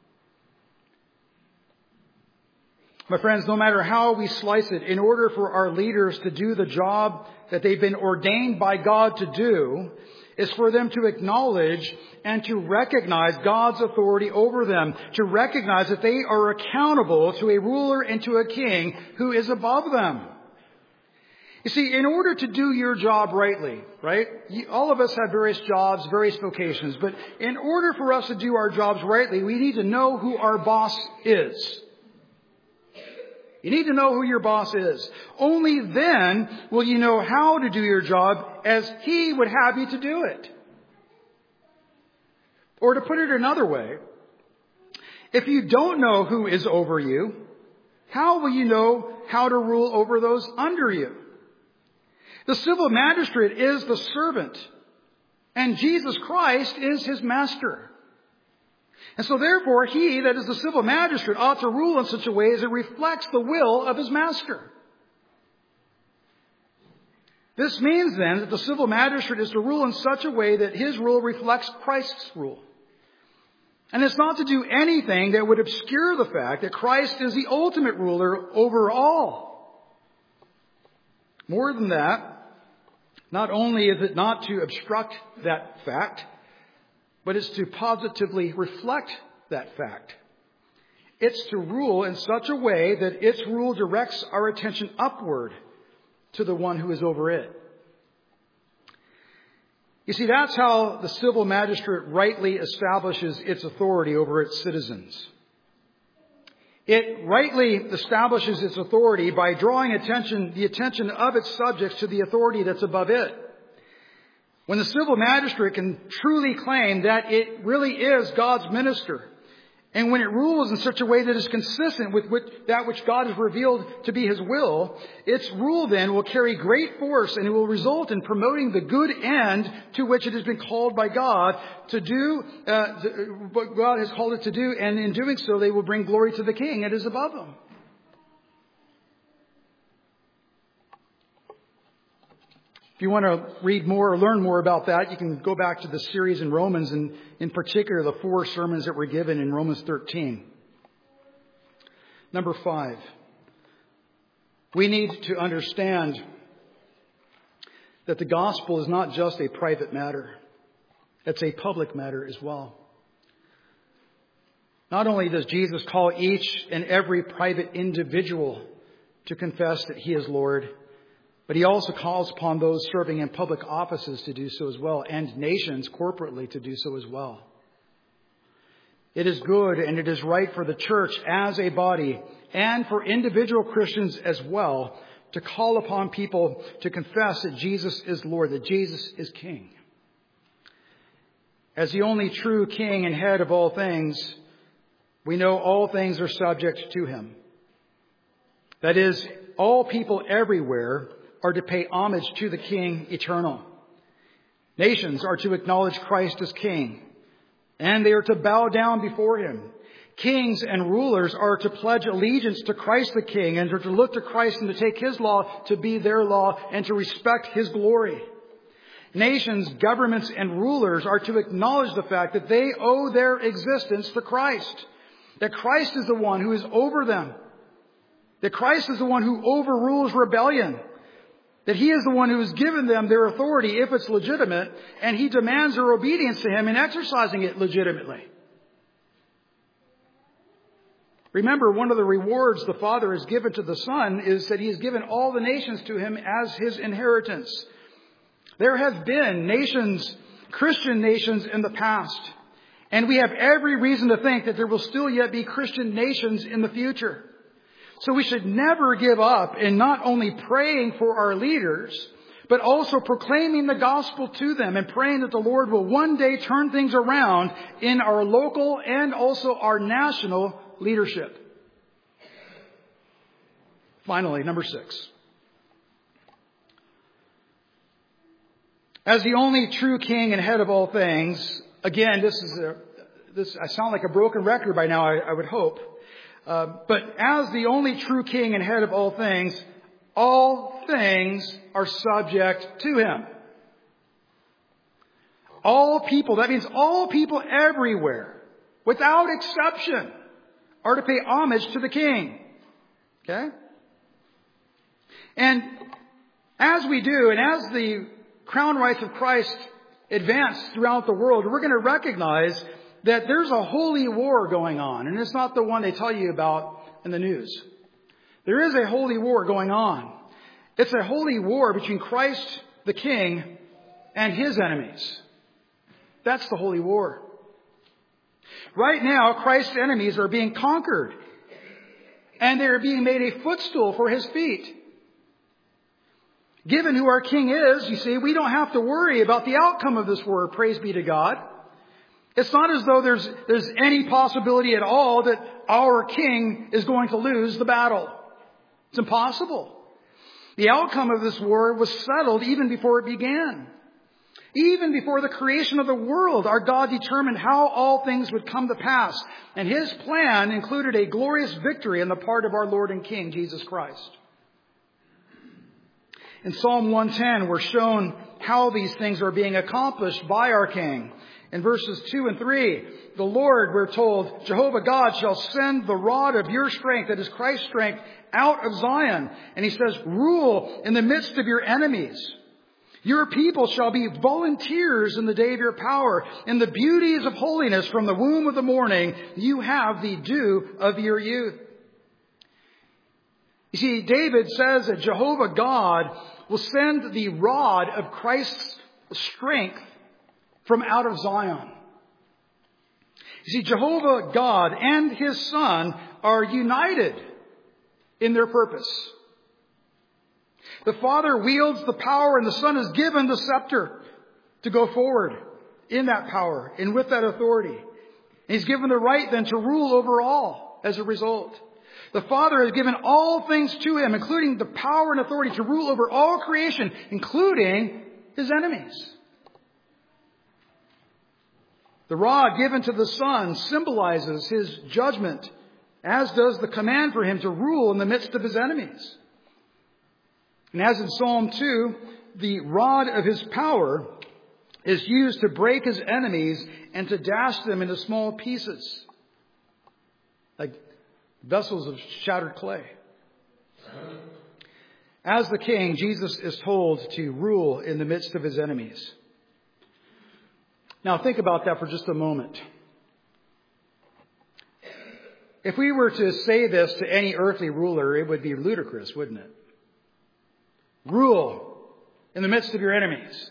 My friends, no matter how we slice it, in order for our leaders to do the job that they've been ordained by God to do, is for them to acknowledge and to recognize God's authority over them, to recognize that they are accountable to a ruler and to a king who is above them. You see, in order to do your job rightly, right? All of us have various jobs, various vocations, but in order for us to do our jobs rightly, we need to know who our boss is. You need to know who your boss is. Only then will you know how to do your job as He would have you to do it. Or to put it another way, if you don't know who is over you, how will you know how to rule over those under you? The civil magistrate is the servant, and Jesus Christ is his master. And so therefore, he, that is the civil magistrate, ought to rule in such a way as it reflects the will of his master. This means then that the civil magistrate is to rule in such a way that his rule reflects Christ's rule. And it's not to do anything that would obscure the fact that Christ is the ultimate ruler over all. More than that, not only is it not to obstruct that fact, but it's to positively reflect that fact. It's to rule in such a way that its rule directs our attention upward to the one who is over it. You see, that's how the civil magistrate rightly establishes its authority over its citizens. It rightly establishes its authority by drawing the attention of its subjects to the authority that's above it. When the civil magistrate can truly claim that it really is God's minister, and when it rules in such a way that is consistent with that which God has revealed to be his will, its rule then will carry great force, and it will result in promoting the good end to which it has been called by God to do what God has called it to do, and in doing so they will bring glory to the King that is above them. If you want to read more or learn more about that, you can go back to the series in Romans, and in particular the 4 sermons that were given in Romans 13. Number 5. We need to understand that the gospel is not just a private matter. It's a public matter as well. Not only does Jesus call each and every private individual to confess that he is Lord, but he also calls upon those serving in public offices to do so as well, and nations corporately to do so as well. It is good and it is right for the church as a body and for individual Christians as well to call upon people to confess that Jesus is Lord, that Jesus is King. As the only true King and head of all things, we know all things are subject to him. That is, all people everywhere are to pay homage to the King eternal. Nations are to acknowledge Christ as King, and they are to bow down before him. Kings and rulers are to pledge allegiance to Christ the King, and are to look to Christ and to take his law to be their law and to respect his glory. Nations, governments, and rulers are to acknowledge the fact that they owe their existence to Christ, that Christ is the one who is over them, that Christ is the one who overrules rebellion, that he is the one who has given them their authority if it's legitimate, and he demands their obedience to him in exercising it legitimately. Remember, one of the rewards the Father has given to the Son is that he has given all the nations to him as his inheritance. There have been nations, Christian nations in the past, and we have every reason to think that there will still yet be Christian nations in the future. So we should never give up in not only praying for our leaders, but also proclaiming the gospel to them and praying that the Lord will one day turn things around in our local and also our national leadership. Finally, number 6. As the only true King and head of all things, again, I sound like a broken record by now, I would hope. But as the only true King and head of all things are subject to him. All people, that means all people everywhere, without exception, are to pay homage to the King. Okay? And as we do, and as the crown rights of Christ advance throughout the world, we're going to recognize that there's a holy war going on. And it's not the one they tell you about in the news. There is a holy war going on. It's a holy war between Christ, the King, and his enemies. That's the holy war. Right now, Christ's enemies are being conquered. And they are being made a footstool for his feet. Given who our King is, you see, we don't have to worry about the outcome of this war. Praise be to God. It's not as though there's any possibility at all that our King is going to lose the battle. It's impossible. The outcome of this war was settled even before it began. Even before the creation of the world, our God determined how all things would come to pass. And His plan included a glorious victory on the part of our Lord and King, Jesus Christ. In Psalm 110, we're shown how these things are being accomplished by our King. In verses 2 and 3, the Lord, we're told, Jehovah God shall send the rod of your strength, that is Christ's strength, out of Zion. And He says, rule in the midst of your enemies. Your people shall be volunteers in the day of your power. In the beauties of holiness from the womb of the morning, you have the dew of your youth. You see, David says that Jehovah God will send the rod of Christ's strength from out of Zion. You see, Jehovah God and His Son are united in their purpose. The Father wields the power and the Son is given the scepter to go forward in that power and with that authority. And He's given the right then to rule over all as a result. The Father has given all things to Him, including the power and authority to rule over all creation, including His enemies. The rod given to the Son symbolizes His judgment, as does the command for Him to rule in the midst of His enemies. And as in Psalm 2, the rod of His power is used to break His enemies and to dash them into small pieces, like vessels of shattered clay. As the King, Jesus is told to rule in the midst of His enemies. Now think about that for just a moment. If we were to say this to any earthly ruler, it would be ludicrous, wouldn't it? Rule in the midst of your enemies.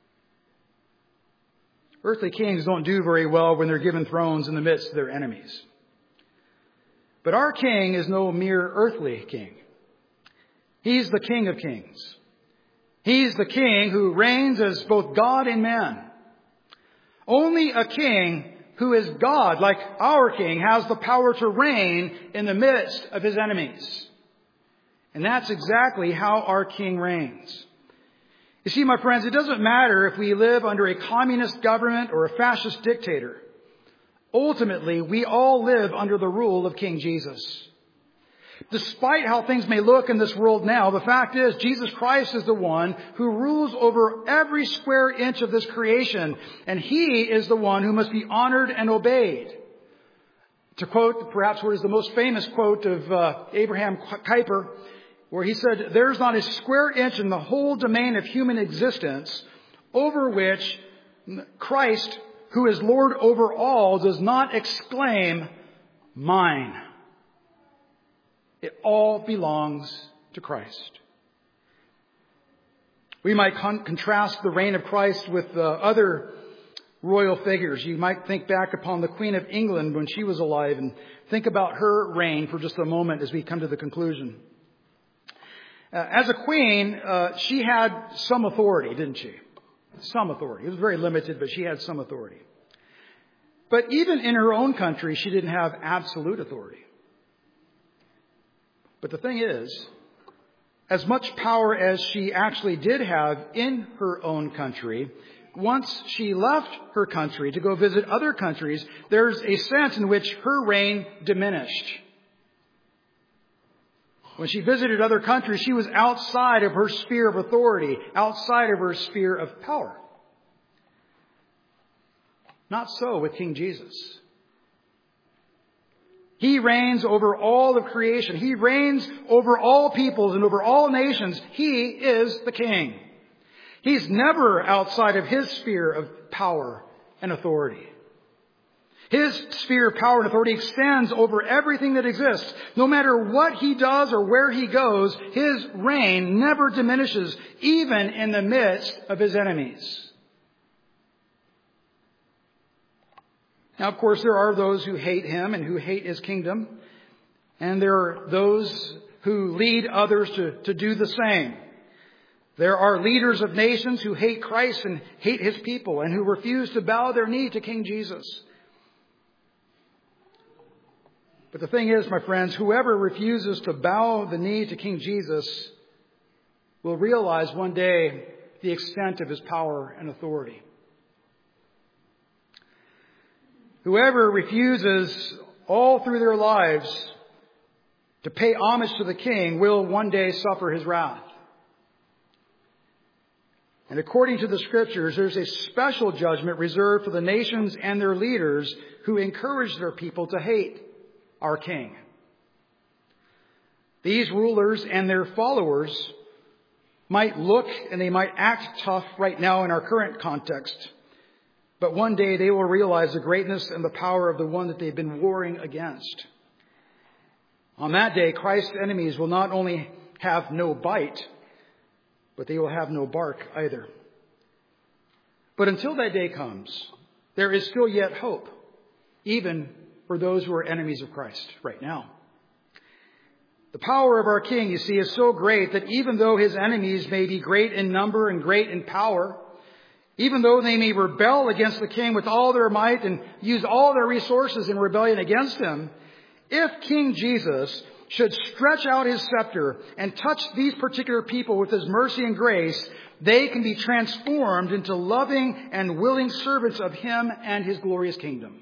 Earthly kings don't do very well when they're given thrones in the midst of their enemies. But our King is no mere earthly king. He's the King of kings. He's the King who reigns as both God and man. Only a king who is God, like our King, has the power to reign in the midst of His enemies. And that's exactly how our King reigns. You see, my friends, it doesn't matter if we live under a communist government or a fascist dictator. Ultimately, we all live under the rule of King Jesus. Despite how things may look in this world now, the fact is Jesus Christ is the one who rules over every square inch of this creation, and He is the one who must be honored and obeyed. To quote perhaps what is the most famous quote of Abraham Kuyper, where he said, "There's not a square inch in the whole domain of human existence over which Christ, who is Lord over all, does not exclaim, 'Mine.' It all belongs to Christ." We might contrast the reign of Christ with other royal figures. You might think back upon the Queen of England when she was alive and think about her reign for just a moment as we come to the conclusion. As a queen, she had some authority, didn't she? Some authority. It was very limited, but she had some authority. But even in her own country, she didn't have absolute authority. But the thing is, as much power as she actually did have in her own country, once she left her country to go visit other countries, there's a sense in which her reign diminished. When she visited other countries, she was outside of her sphere of authority, outside of her sphere of power. Not so with King Jesus. He reigns over all of creation. He reigns over all peoples and over all nations. He is the King. He's never outside of His sphere of power and authority. His sphere of power and authority extends over everything that exists. No matter what He does or where He goes, His reign never diminishes, even in the midst of His enemies. Now, of course, there are those who hate Him and who hate His kingdom. And there are those who lead others to do the same. There are leaders of nations who hate Christ and hate His people and who refuse to bow their knee to King Jesus. But the thing is, my friends, whoever refuses to bow the knee to King Jesus will realize one day the extent of his power and authority. Whoever refuses all through their lives to pay homage to the king will one day suffer his wrath. And according to the scriptures, there's a special judgment reserved for the nations and their leaders who encourage their people to hate our king. These rulers and their followers might look and they might act tough right now in our current context, but one day they will realize the greatness and the power of the one that they've been warring against. On that day, Christ's enemies will not only have no bite, but they will have no bark either. But until that day comes, there is still yet hope, even for those who are enemies of Christ right now. The power of our King, you see, is so great that even though his enemies may be great in number and great in power, even though they may rebel against the king with all their might and use all their resources in rebellion against him, if King Jesus should stretch out his scepter and touch these particular people with his mercy and grace, they can be transformed into loving and willing servants of him and his glorious kingdom.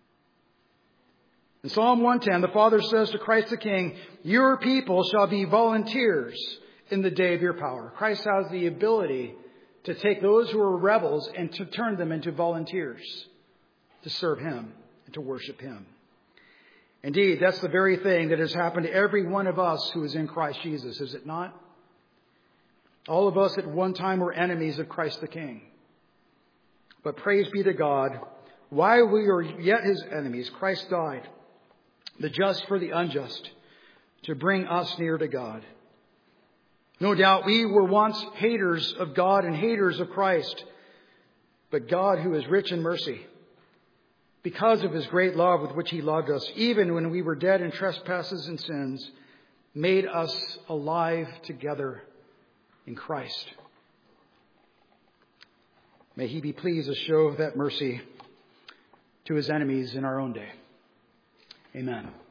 In Psalm 110, the Father says to Christ the King, your people shall be volunteers in the day of your power. Christ has the ability to take those who are rebels and to turn them into volunteers to serve him and to worship him. Indeed, that's the very thing that has happened to every one of us who is in Christ Jesus, is it not? All of us at one time were enemies of Christ the King. But praise be to God, while we were yet his enemies, Christ died, the just for the unjust, to bring us near to God. No doubt we were once haters of God and haters of Christ, but God, who is rich in mercy, because of his great love with which he loved us, even when we were dead in trespasses and sins, made us alive together in Christ. May he be pleased to show that mercy to his enemies in our own day. Amen.